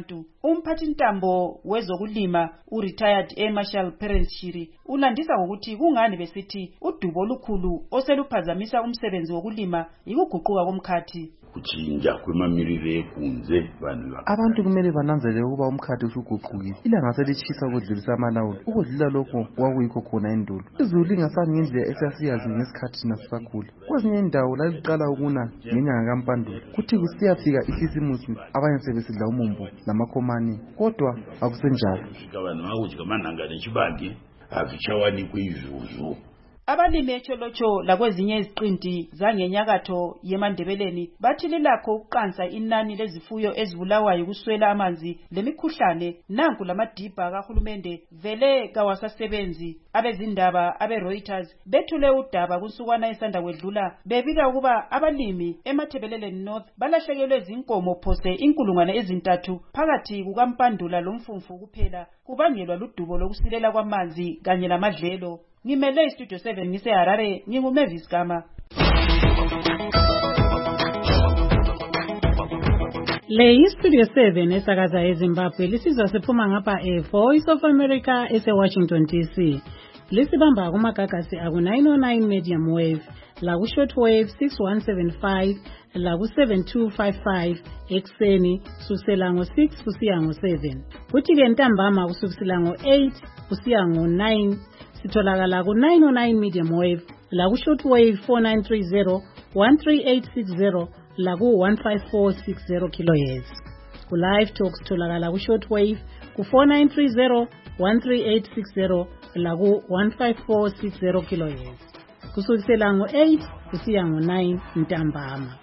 Umphathintambo wezokulima u-retired Air Marshal Perence Shiri ulandisa ngokuthi kungani besithi udubo olukhulu oseluphazamisa umsebenzi wokulima yikuguquka komkhathi. Kuchinja kwemamirire ekunze vanhu abantu kumele bananzelele ukuba umkhathi usuguqukile. Ilanga selitshisa ukudlulisa amalawulo. Ukudlula lokho kwakuyikho khona endulo. Izulu lingasani ngendlela esasiyazi ngesikhathi thina sisakhula. Kwezinye indawo laliqala ukuna ngenyanga kaMpandula. Kuthi kusiyafika ikhisimusi abanye sebesidla umumbu lamakhomane. Kodwa akusenjalo. Vanhu vakudya manhanga nechibage azvichawanikwi izvozvo. Abalimi echolocho lakwezinye iziqinti zangenyakatho yeMandebeleni bathi lilakho ukuqansa inani lezifuyo ezibulawayo kuswela amanzi lemikhuhlane. Nanku lamadibha kahulumende vele kawasasebenzi. Abezindaba abe-Reuters bethule udaba kunsukwana esanda kwedlula bebika ukuba abalimi eMathebeleleni North balahlekelwe zinkomo phose inkulungwane ezintathu phakathi kukaMpandula lomfumfu kuphela kubangelwa ludubo lokusilela kwamanzi kanye lamadlelo. Ngimele istudio seven ngise Harare nginguMavis Gama. Le istudio seven esakaza eZimbabwe lisizwa siphuma ngapha e-Voice of America ese-Washington D C. Lisibamba kumagagasi aku nine oh nine medium wave, laku shortwave six one seven five, laku seven two five five ekseni kusukela ngo six kusiya ngo seven. Kuthi ke ntambama kusukela ngo eight kusiya ngo nine. Sitholakala ku nine oh nine medium wave, laku shortwave four nine three zero, one three eight six zero, laku one five four six zero kilohertz. Ku live talks sitholakala ku shortwave ku four nine three zero, one three eight six zero, laku one five four six zero kilohertz. Kusukela ngo eight kusiya ngo nine ntambama.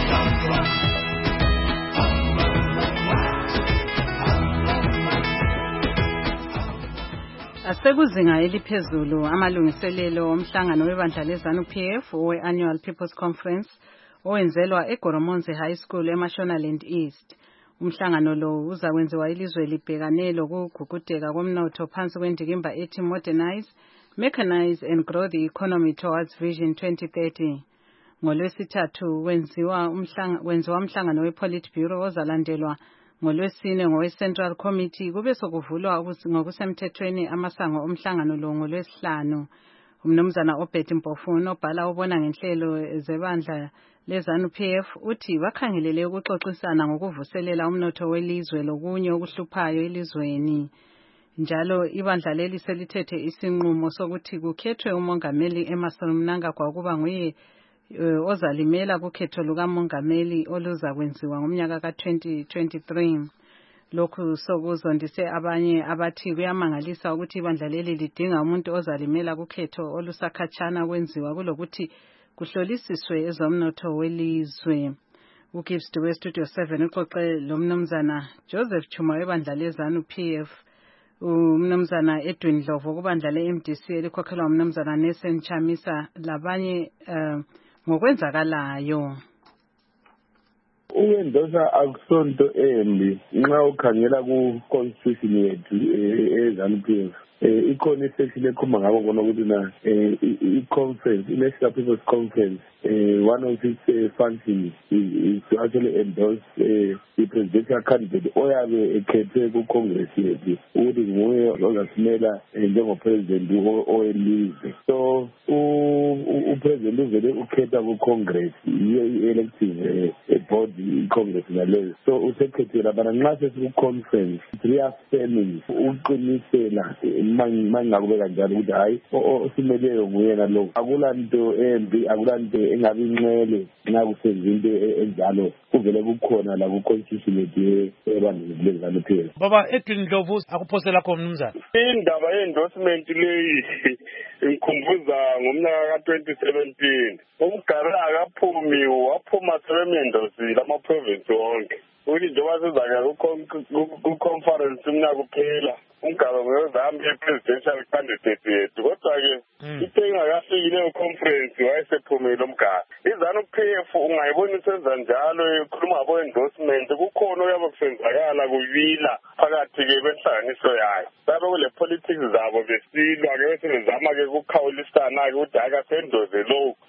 Asekuzinga eliphezulu amalungiselelo omhlangano webandla leZANU-P F we-Annual People's Conference owenzelwa eGoromonzi High School eMashonaland East. Umhlangano lo uzakwenziwa ilizwe libhekane lokugugudeka komnotho phansi kwendikimba ethi Modernize, Mechanize and Grow the Economy Towards Vision twenty thirty. NgoLwesithathu wenziwa umhlangano wenziwa umhlangano wePolitburo ozalandelwa ngoLwesine ngowe-Central Committee kube sokuvulwa ngokusemthethweni amasango omhlangano lo ngoLwesihlanu. Umnumzana Obed Mpofu obhala ubona ngenhlelo zebandla leZANU-P F uthi bakhangelele ukuxoxisana ngokuvuselela umnotho welizwe lokunye okuhluphayo elizweni. Njalo ibandla leli selithethe isinqumo sokuthi kukhethwe umongameli Emmerson Mnangagwa kuba nguye Uh, ozalimela kukhetho lukamongameli oluzakwenziwa ngomnyaka ka twenty twenty-three. Lokhu sokuzondise abanye abathi kuyamangalisa ukuthi ibandla leli lidinga umuntu ozalimela kukhetho olusakhatshana kwenziwa kulokuthi kuhlolisiswe ezomnotho welizwe. uGibbs we Studio seven uxoxe lomnumzana Joseph Chuma webandla leZANU-P F, umnumzana Edwin Dlovo kubandla le-M D C elikhokhelwa umnumzana Nelson Chamisa labanye uh, ngokwenzakalayo. Uyendosa akusonto embi nxa ukhangela ku constitution yethu eZANU-P F. Eh ikhona isection ekhuluma ngabo bona ukuthi na i-conference, i-National People's Conference, eh one of its uh, functions is, is to actually endorse uh, the presidential candidate oyabe ekhethwe ku Congress yethu ukuthi nguye ozasimela njengopresident owelizwe. So upresident uvele ukhetha ku Congress, i-elective board i-Congress naleyo. So usekhethela bana nxa sesiku conference reaffirming uqinisela mangakube kanjalo ukuthi hayi osimeleyo nguyena lo. Akulanto embi, akulanto engabe inxele nxa kusenza into enjalo kuvele kukhona la ku constitution yethu ebandla leZANU-P F. Baba Edwin Dlovu akuphosela khona mnumzana. Indaba ye-endorsement leyi ngikhumbuza ngomnyaka ka twenty seventeen. Umgara akaphumi waphuma sebemendosile ama-province wonke. Uthi njengoba sizake ku-conference umnyaka kuphela umgaba ngezami ye-presidential candidate yethu kodwa-ke ithe ingakafiki leyo conference wayesephumile umgaba. iZANU-P F ungayibona isenza njalo ikhuluma ngabo-endorsement, kukhona oyabe kusenzakala kubila phakathi-ke kwenhlanganiso yayo. Babe kule politics zabo besilwa-ke bese bezama-ke ukukhawulisana-ke ukuthi hhayi kasendoze lowu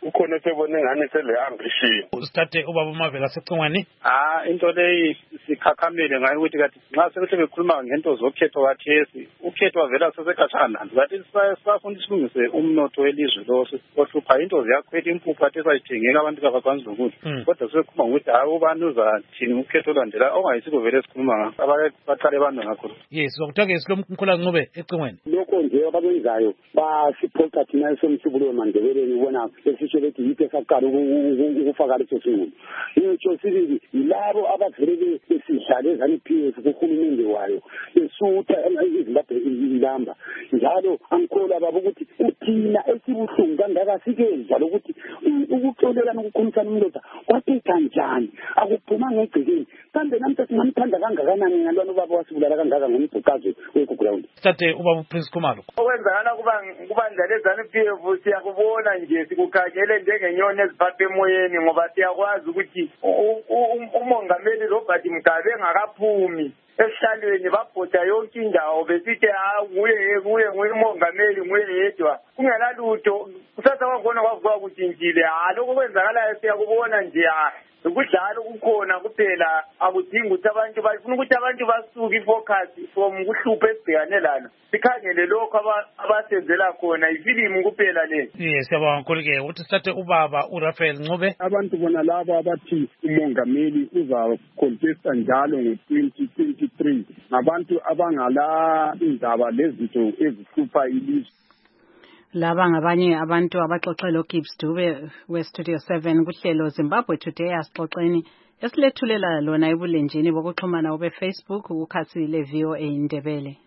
ukhona sebone ngani sele ambition. Usithathe ubaba uMavela secingweni. Ah into leyi sikhakhamele ngayo ukuthi kathi nxa sekuthi bekhuluma ngento zokhetho kathesi ukhetho wavela sesekhatshana ngathi sifuna isilungise umnotho welizwe lo ohlupha into ziyakhwetha impuphu athi sayithengeka abantu kabakwanzi ukudla kodwa sekhuluma ukuthi hayi ubani uzathini ukhetho landela ongayisiko vele sikhuluma ngakho abaqale abantu ngakho. Yes sokuthoke silomkhula Ncube ecingweni. Lokho nje abakwenzayo basiphoqa thina somsubulo mandebeleni ubona esisho lethi yiphi esaqala ukufaka leso sinqumo. Yitsho sibili yilabo abavele besidlale ezani P F kuhulumende wayo besutha izimbabwe ilamba njalo angikhola baba ukuthi uthina esibuhlungu kangaka sikezwa lokuthi ukuxolela nokukhulumisana umlotha kwathetha njani akuphuma ngegcikeni kambe namthatha ngamthanda kangakanani ngalwana ubaba wasibulala kangaka ngombhuqazo wekuground. Sithathe ubaba Prince Khumalo. Okwenzakala kuba kubandla lezani P F siyakubona nje sikukhangele njengenyoni eziphathe emoyeni ngoba siyakwazi ukuthi umongameli Robert Mugabe engakaphumi esihlalweni babhoda yonke indawo besithi nguye nguye nguye umongameli nguye yedwa kungelalutho kusasa kwakhona kwavuka kutshintshile ha lokho kwenzakalayo siyakubona nje ha ukudlala ukukhona kuphela akudingi ukuthi abantu bafuna ukuthi abantu basuke ifocus from kuhlupha esibhekane lana sikhangele lokho abasenzela khona ifilimu kuphela le. Yes siyabonga nkulike uthi sithathe ubaba uRafael Ncube. Abantu bona laba abathi umongameli uza contesta njalo ngo-twenty twenty-three ngabantu abangala indaba lezinto ezihlupha ilizwe. Laba ngabanye abantu abaxoxela uGibbs Dube weStudio seven kuhlelo Zimbabwe Today asixoxeni esilethulela lona ebulenjini bokuxhumana obe Facebook ukhathi le V O A Indebele.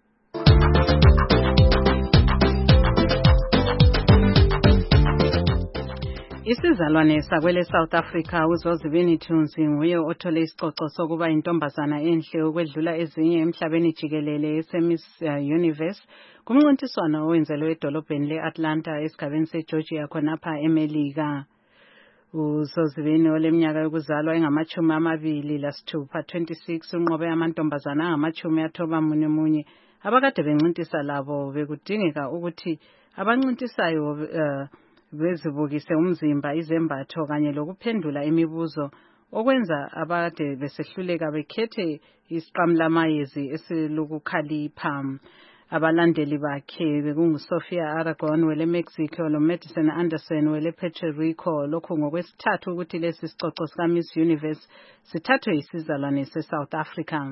Isizalwane sakwele South Africa uZozibini Thunzi nguye othole isicoco sokuba intombazana enhle ukwedlula ezinye emhlabeni jikelele eseMiss Universe kumncintiswano owenzelwe edolobheni leAtlanta esigabeni seGeorgia khonapha eMelika. uZozibini oleminyaka yokuzalwa engamachumi amabili lasithupha twenty-six unqobe amantombazana angamachumi athoba munye munye abakade bencintisa labo bekudingeka ukuthi abancintisayo uh, bezibukise umzimba izembatho kanye lokuphendula imibuzo okwenza abade besehluleka bekhethe isiqamlamayezi esilukukhalipha. Abalandeli bakhe bekunguSophia Aragon wele Mexico lo Madison Anderson wele Puerto Rico lokho ngokwesithathu ukuthi lesi sicoco sika Miss Universe sithathwe isizalwane seSouth Africa.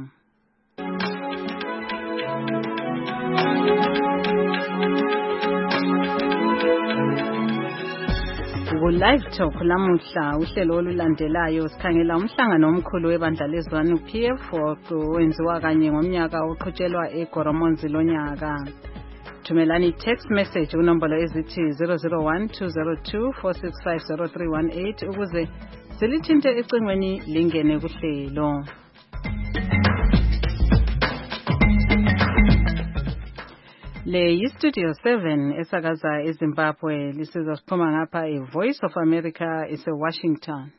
Live talk lamuhla uhlelo olulandelayo sikhangela umhlangano omkhulu webandla lezwanu P F owenziwa kanye ngomnyaka oqhutshelwa eGoromonzi lonyaka. Thumelani text message unombolo ezithi zero zero one two zero two four six five zero three one eight ukuze silithinte ecingweni lingene kuhlelo. Le yiStudio seven esakaza eZimbabwe lisiza siphuma ngapha eVoice of America eseWashington.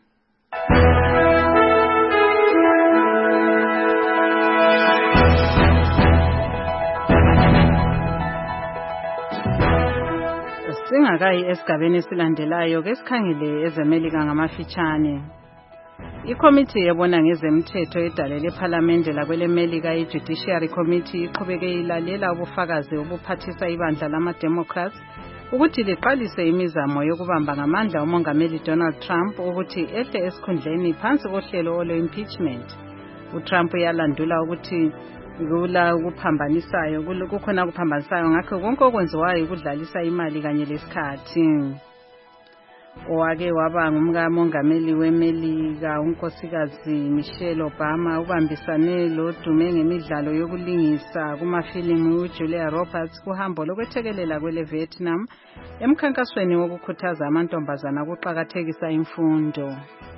Singakayi esigabeni esilandelayo ke sikhangele ezemelika ngamafitshane. Ikomiti yebona ngezemthetho edalele eParliament lakwele Melika iJudiciary Committee iqhubeke ilalela ubufakazi obuphathisa ibandla lamaDemocrats ukuthi liqalise imizamo yokubamba ngamandla umongameli Donald Trump ukuthi ehle esikhundleni phansi kohlelo olo impeachment. uTrump yalandula ukuthi kula ukuphambanisayo kukhona ukuphambanisayo ngakho konke okwenziwayo ukudlalisa imali kanye lesikhathi. Owake waba ngumkamongameli weMelika unkosikazi Michelle Obama ubambisane lodume ngemidlalo yokulingisa kumafilimu uJulia Roberts kuhambo lokwethekelela kwele Vietnam emkhankasweni wokukhuthaza amantombazana ukuqhakathekisa imfundo.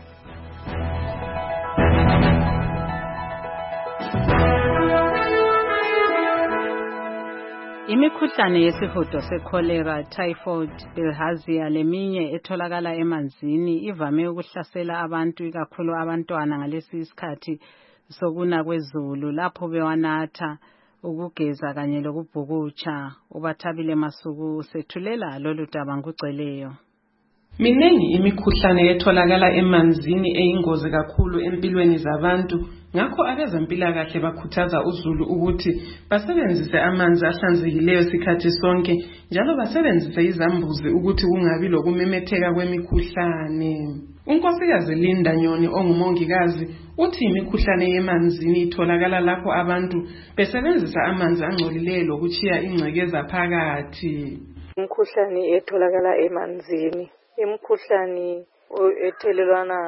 Imikhuhlane yesihudo secholera, typhoid, bilharzia leminye etholakala emanzini ivame ukuhlasela abantu ikakhulu abantwana ngalesi isikhathi sokuna kwezulu lapho bewanatha ukugeza kanye lokubhukutsha. Ubathabile Masuku sethulela lolu daba ngugcweleyo. Miningi imikhuhlane etholakala emanzini eyingozi kakhulu empilweni zabantu. Ngakho abezempilakahle bakhuthaza uzulu ukuthi basebenzise amanzi ahlanzekileyo sikhathi sonke njalo basebenzise izambuzi ukuthi kungabi lokumemetheka kwemikhuhlane. Unkosikazi Linda Nyoni ongumongikazi uthi imikhuhlane yemanzini itholakala lapho abantu besebenzisa amanzi angcolileyo lokuchiya ingcekeza phakathi. Imikhuhlane etholakala emanzini, imikhuhlane ethelelwana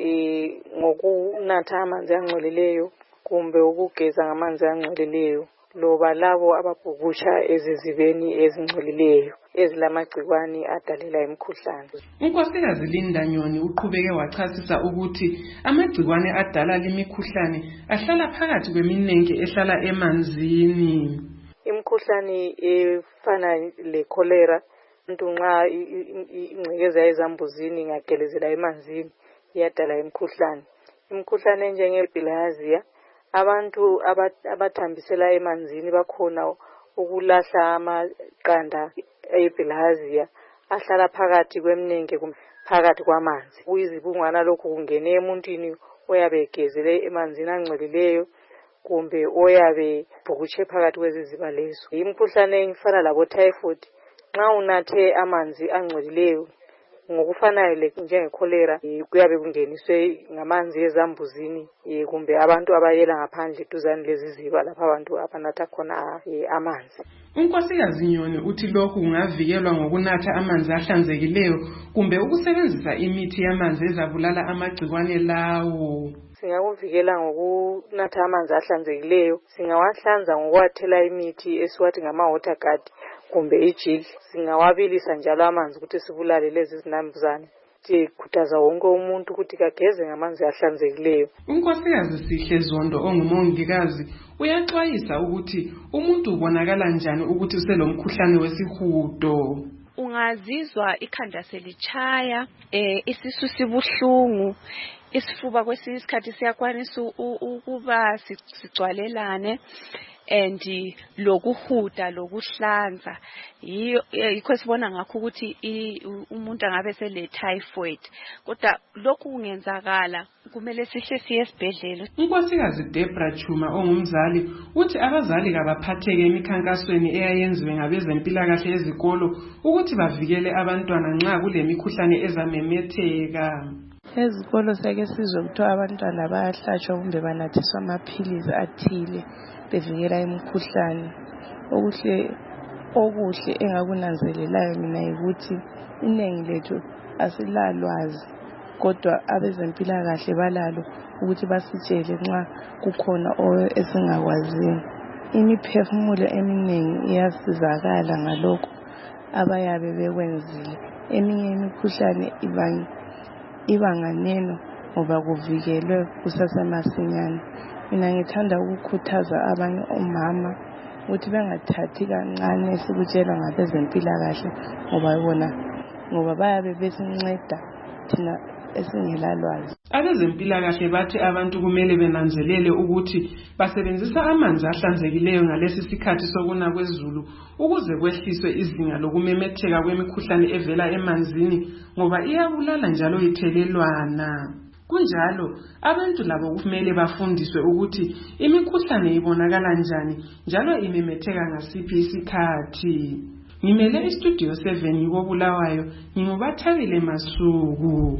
ngokunatha amanzi angcolileyo kumbe ukugeza ngamanzi angcolileyo loba labo ababhukusha ezizibeni ezingcolileyo ezilamagcikwane adalela imikhuhlane. Unkosikazi Linda Nyoni uqhubeke wachasisa ukuthi amagcikwane adala limikhuhlane ahlala phakathi kweminenke ehlala emanzini. Imikhuhlane efana le cholera, umuntu nxa ingcekeza ezambuzini ingagelezela emanzini iyadala imikhuhlane. Imikhuhlane enjenge bilharzia, abantu abathambisela emanzini bakhona ukulahla amaqanda ebilharzia ahlala phakathi kwemnenke phakathi kwamanzi. Kuyizibungwana lokhu kungene emuntwini oyabe egezele emanzini angcolileyo kumbe oyabe bhukutshe phakathi kweziziba lezo. Imikhuhlane efana labo typhoid, nxa unathe amanzi angcolileyo ngokufanayo njenge cholera kuyabe kungeniswe ngamanzi ezambuzini kumbe abantu abayela ngaphandle duzane leziziba lapha abantu abanatha khona amanzi. Unkosikazi Nyoni uthi lokhu kungavikelwa ngokunatha amanzi ahlanzekileyo kumbe ukusebenzisa imithi yamanzi ezabulala amagcikwane lawo. Singakuvikela ngokunatha amanzi ahlanzekileyo, singawahlanza ngokwathela imithi esiwathi ngama water guard kumbe ijili. Singawabilisa njalo amanzi ukuthi sibulale lezi zinambuzane. Sikhuthaza wonke umuntu ukuthi kageze ngamanzi ahlanzekileyo. Unkosikazi Sihle Zondo ongumongikazi uyaxwayisa ukuthi umuntu ubonakala njani ukuthi uselomkhuhlane wesihudo. Ungazizwa ikhanda selitshaya, eh isisu sibuhlungu, isifuba kwesinye isikhathi siyakwanisa ukuba sigcwalelane and lokuhuda lokuhlanza. Yikho sibona ngakho ukuthi umuntu angabe sele typhoid. Kodwa lokhu kungenzakala kumele sihle siye esibhedlela. Unkosikazi Debra Chuma ongumzali uthi abazali kabaphatheke emikhankasweni eyayenziwe ngabezempilakahle ezikolo ukuthi bavikele abantwana nxa kulemikhuhlane ezamemetheka. Ezikolo sake sizwe kuthiwa abantwana bayahlatshwa kumbe banathiswa amaphilizi athile bevikela imikhuhlane. Okuhle okuhle engakunanzelelayo mina yikuthi inengi lethu asilalwazi, kodwa abezempilakahle balalo ukuthi basitshele nxa kukhona esingakwaziyo. Imiphefumulo eminengi iyasizakala ngalokho abayabe bekwenzile. Eminye imikhuhlane ibanga ibanganeno ngoba kuvikelwe kusasemasinyane. Mina ngithanda ukukhuthaza abanye omama ukuthi bengathathi kancane esikutshelwa ngabezempilakahle ngoba bona ngoba bayabe besinceda thina esingelalwazi. Abezempilakahle bathi abantu kumele benanzelele ukuthi basebenzisa amanzi ahlanzekileyo ngalesi sikhathi sokuna kwezulu ukuze kwehliswe izinga lokumemetheka kwemikhuhlane evela emanzini ngoba iyabulala njalo ithelelwana. Kunjalo abantu labo kumele bafundiswe ukuthi imikhuhlane ibonakala njani njalo imemetheka ngasiphi isikhathi. Ngimele istudio seven koBulawayo, ngingubathabile Masuku.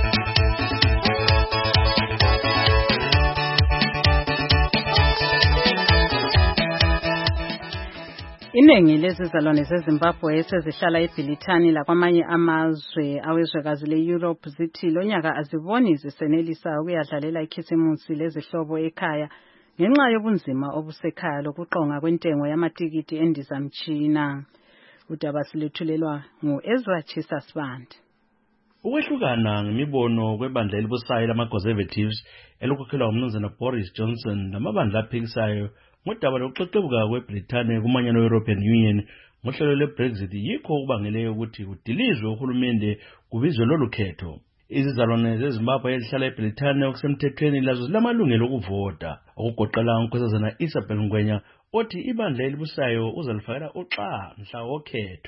Iningi lezizalwane zeZimbabwe esezihlala eBrithani lakwamanye amazwe awezwekazi le-Europe zithi lonyaka aziboni zisenelisa ukuyadlalela ikhisimusi lezihlobo ekhaya ngenxa yobunzima obusekhaya lokuqonga kwentengo yamatikiti endizamtshina. Udaba silethulelwa ngu-Ezra Chisa Sibande. Ukwehlukana ngemibono kwebandla elibusayo lama-Conservatives elikhokhelwa ngumnumzana Boris Johnson namabandla aphikisayo ngodaba lokuxexebuka kweBrithani kumanyano European Union ngohlelo lwe-Brexit yikho okubangele ukuthi kudilizwe uhulumende kubizwe lolu khetho. Izizalwane zeZimbabwe ezihlala eBrithani okusemthethweni lazo zilamalungelo okuvota, okugoqela unkosazana Isabel Ngwenya othi ibandla elibusayo uzalifakela uxa mhla wokhetho.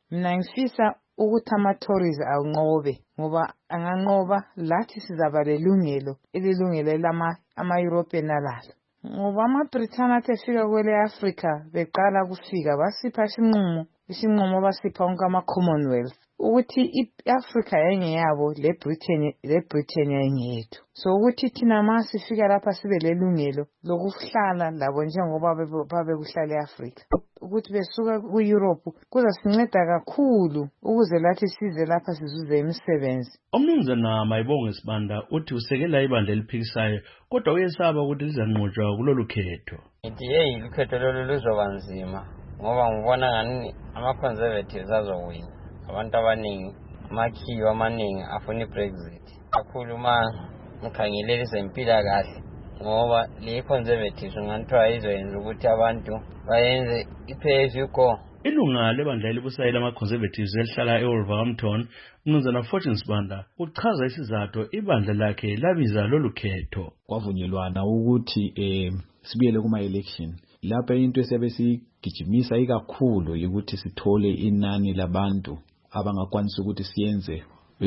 mina ngifisa ukuthi ama-Tories anqobe ngoba anganqoba lathi sizaba lelungelo elilungelo lama ama-European alalo ngoba ama-Britain athi efika kwele Africa beqala kufika basipha isinqumo isinqumo basipha onke ama-Commonwealth ukuthi i-Africa yayingeyabo le Britain le Britain yayingeyethu so ukuthi thina mase sifika lapha sibe lelungelo lokuhlala labo njengoba babe kuhlala eAfrica ukuthi besuka ku-Europe kuzasinceda kakhulu ukuze lathi size lapha sizuze imisebenzi. Umnumzana Mayibonge Sibanda uthi usekela ibandla eliphikisayo kodwa uyesaba ukuthi lizanqotshwa kulolu khetho. Ithi hey ukhetho lolu luzobanzima ngoba ngibona ngani ama-conservatives azowina. Abantu abaningi amakhiwo amaningi afuna i-Brexit kakhulu uma mkhangelele izempilakahle ngoba le conservatives ngathiwa izoyenza ukuthi abantu bayenze i-pay-as-you-go. Ilunga lebandla elibusayo lama-conservatives elihlala e-Wolverhampton umnumzana Fortune Sibanda uchaza isizathu ibandla lakhe labiza lolu khetho. Kwavunyelwana ukuthi eh sibuyele kuma-election lapha into esiyabe sigijimisa ikakhulu ukuthi sithole inani labantu abangakwanisa ukuthi siyenze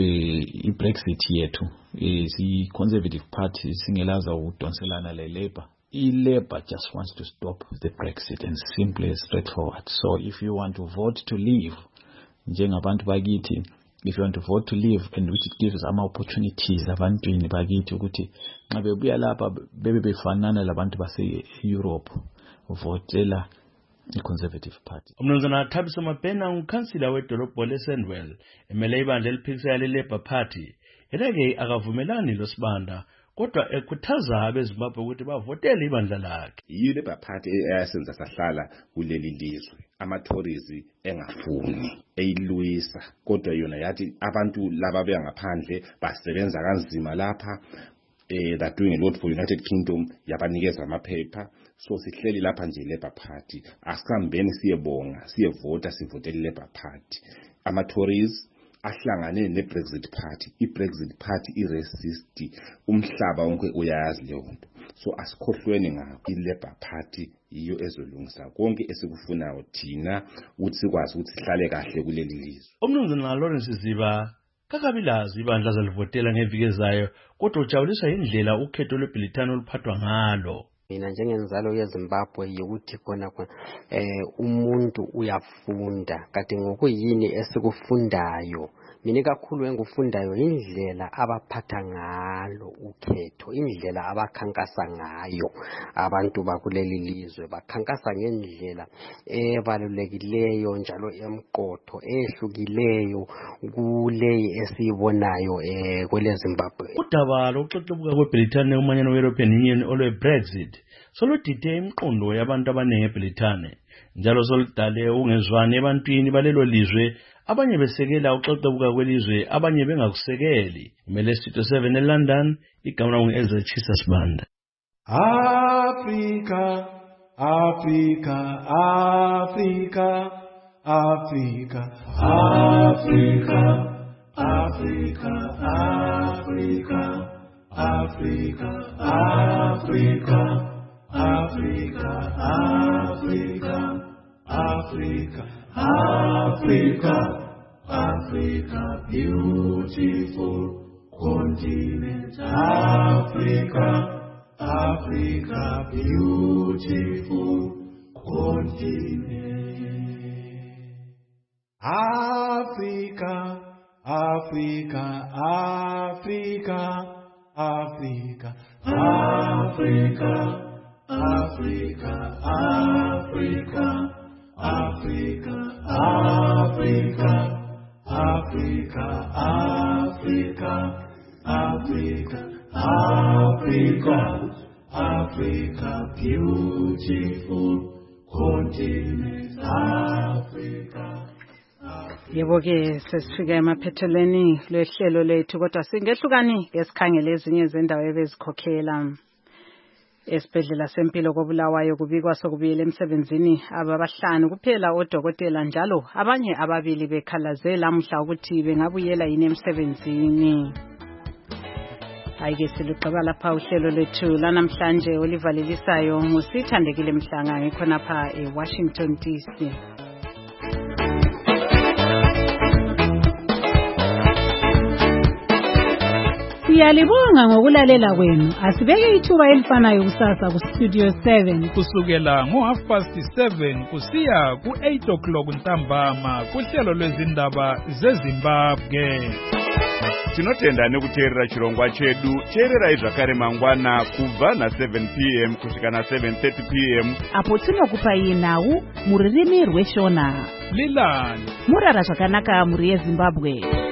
i-Brexit yethu si-Conservative Party singelaza udonselana le-Labour. I-Labour just wants to stop the Brexit and simply straightforward. So if you want to vote to leave, njengabantu bakithi, if you want to vote to leave and which it gives ama opportunities abantwini bakithi ukuthi nxa bebuya lapha bebe befanana labantu base-Europe votela i-Conservative Party. Umnumzana Thabiso Mabhena unkhansila wedolobho le-Sandwell emele ibandla eliphikisayo le-Labour Party yena-ke akavumelani loSibanda kodwa ekhuthaza abeZimbabwe ukuthi bavotele ibandla lakhe. I-Labour Party eyasenza sahlala kuleli lizwe ama-Tories engafuni eyilwisa kodwa yona yathi abantu laba bengaphandle basebenza kanzima lapha eh they're doing a lot for United Kingdom yabanikeza amaphepha so sihleli lapha nje Labour Party asihambeni siyebonga siyevota sivotele Labour Party. Ama-Tories ahlangane ne-Brexit Party i-Brexit Party i-racist umhlaba wonke uyayazi leyo nto so asikhohlweni ngakho i-Labour Party iyo ezolungisa konke esikufunayo thina ukuthi sikwazi ukuthi sihlale kahle kuleli lizwe. Umnumzana Lawrence Ziba kakabilazi ibandla zalivotela ngeviki ezayo kodwa ujabuliswa indlela ukhetho lweBritani oluphathwa ngalo. Mina njengenzalo yeZimbabwe yokuthi khona eh umuntu uyafunda kade ngokuyini esikufundayo mina kakhulu engufundayo indlela abaphatha ngalo ukhetho indlela abakhankasa ngayo abantu bakuleli lizwe bakhankasa ngendlela ebalulekileyo njalo emqotho ehlukileyo kuleyi esibonayo eh kwele Zimbabwe. Udaba lokuxoxebuka kweBritani umanyano we-European Union olwe Brexit soludide imiqondo yabantu abaningi eBritani njalo soludale ungezwani ebantwini balelo lizwe abanye besekela uxoxebuka kwelizwe abanye bengakusekeli. Imele Studio seven eLondon igama langu Ezechisa Sibanda. Africa Africa Africa Africa Africa Africa Africa Africa Africa Africa Africa Africa Africa beautiful continent Africa Africa beautiful continent Africa Africa Africa Africa Africa Africa Africa Africa Africa Africa Africa Africa Africa Africa beautiful continent Africa. Yebo ke sesifika emaphethelweni lwehlelo lethu kodwa singehlukani ngesikhangele ezinye izindawo ebezikhokhela. Esibhedlela sempilo kobulawayo kubikwa sokubuyela emsebenzini ababahlanu kuphela odokotela njalo abanye ababili bekhalaze lamhla ukuthi bengabuyela yini emsebenzini. Ayike siluqaba lapha uhlelo lethu lanamhlanje olivalelisayo ngusithandekile Mhlanga ngikhona lapha eWashington D C. Siyalibonga ngokulalela kwenu. Asibeke ithuba elifanayo kusasa ku Studio seven kusukela ngo half past seven kusiya ku eight o'clock ntambama kuhlelo lwezindaba zeZimbabwe. Tinotenda nekuteerera chirongwa chedu. Teererai zvakare mangwana kubva na seven p m kusvika na seven thirty p m apo tinokupai nhau mururimi rweshona. Lilani murara zvakanaka muri yeZimbabwe.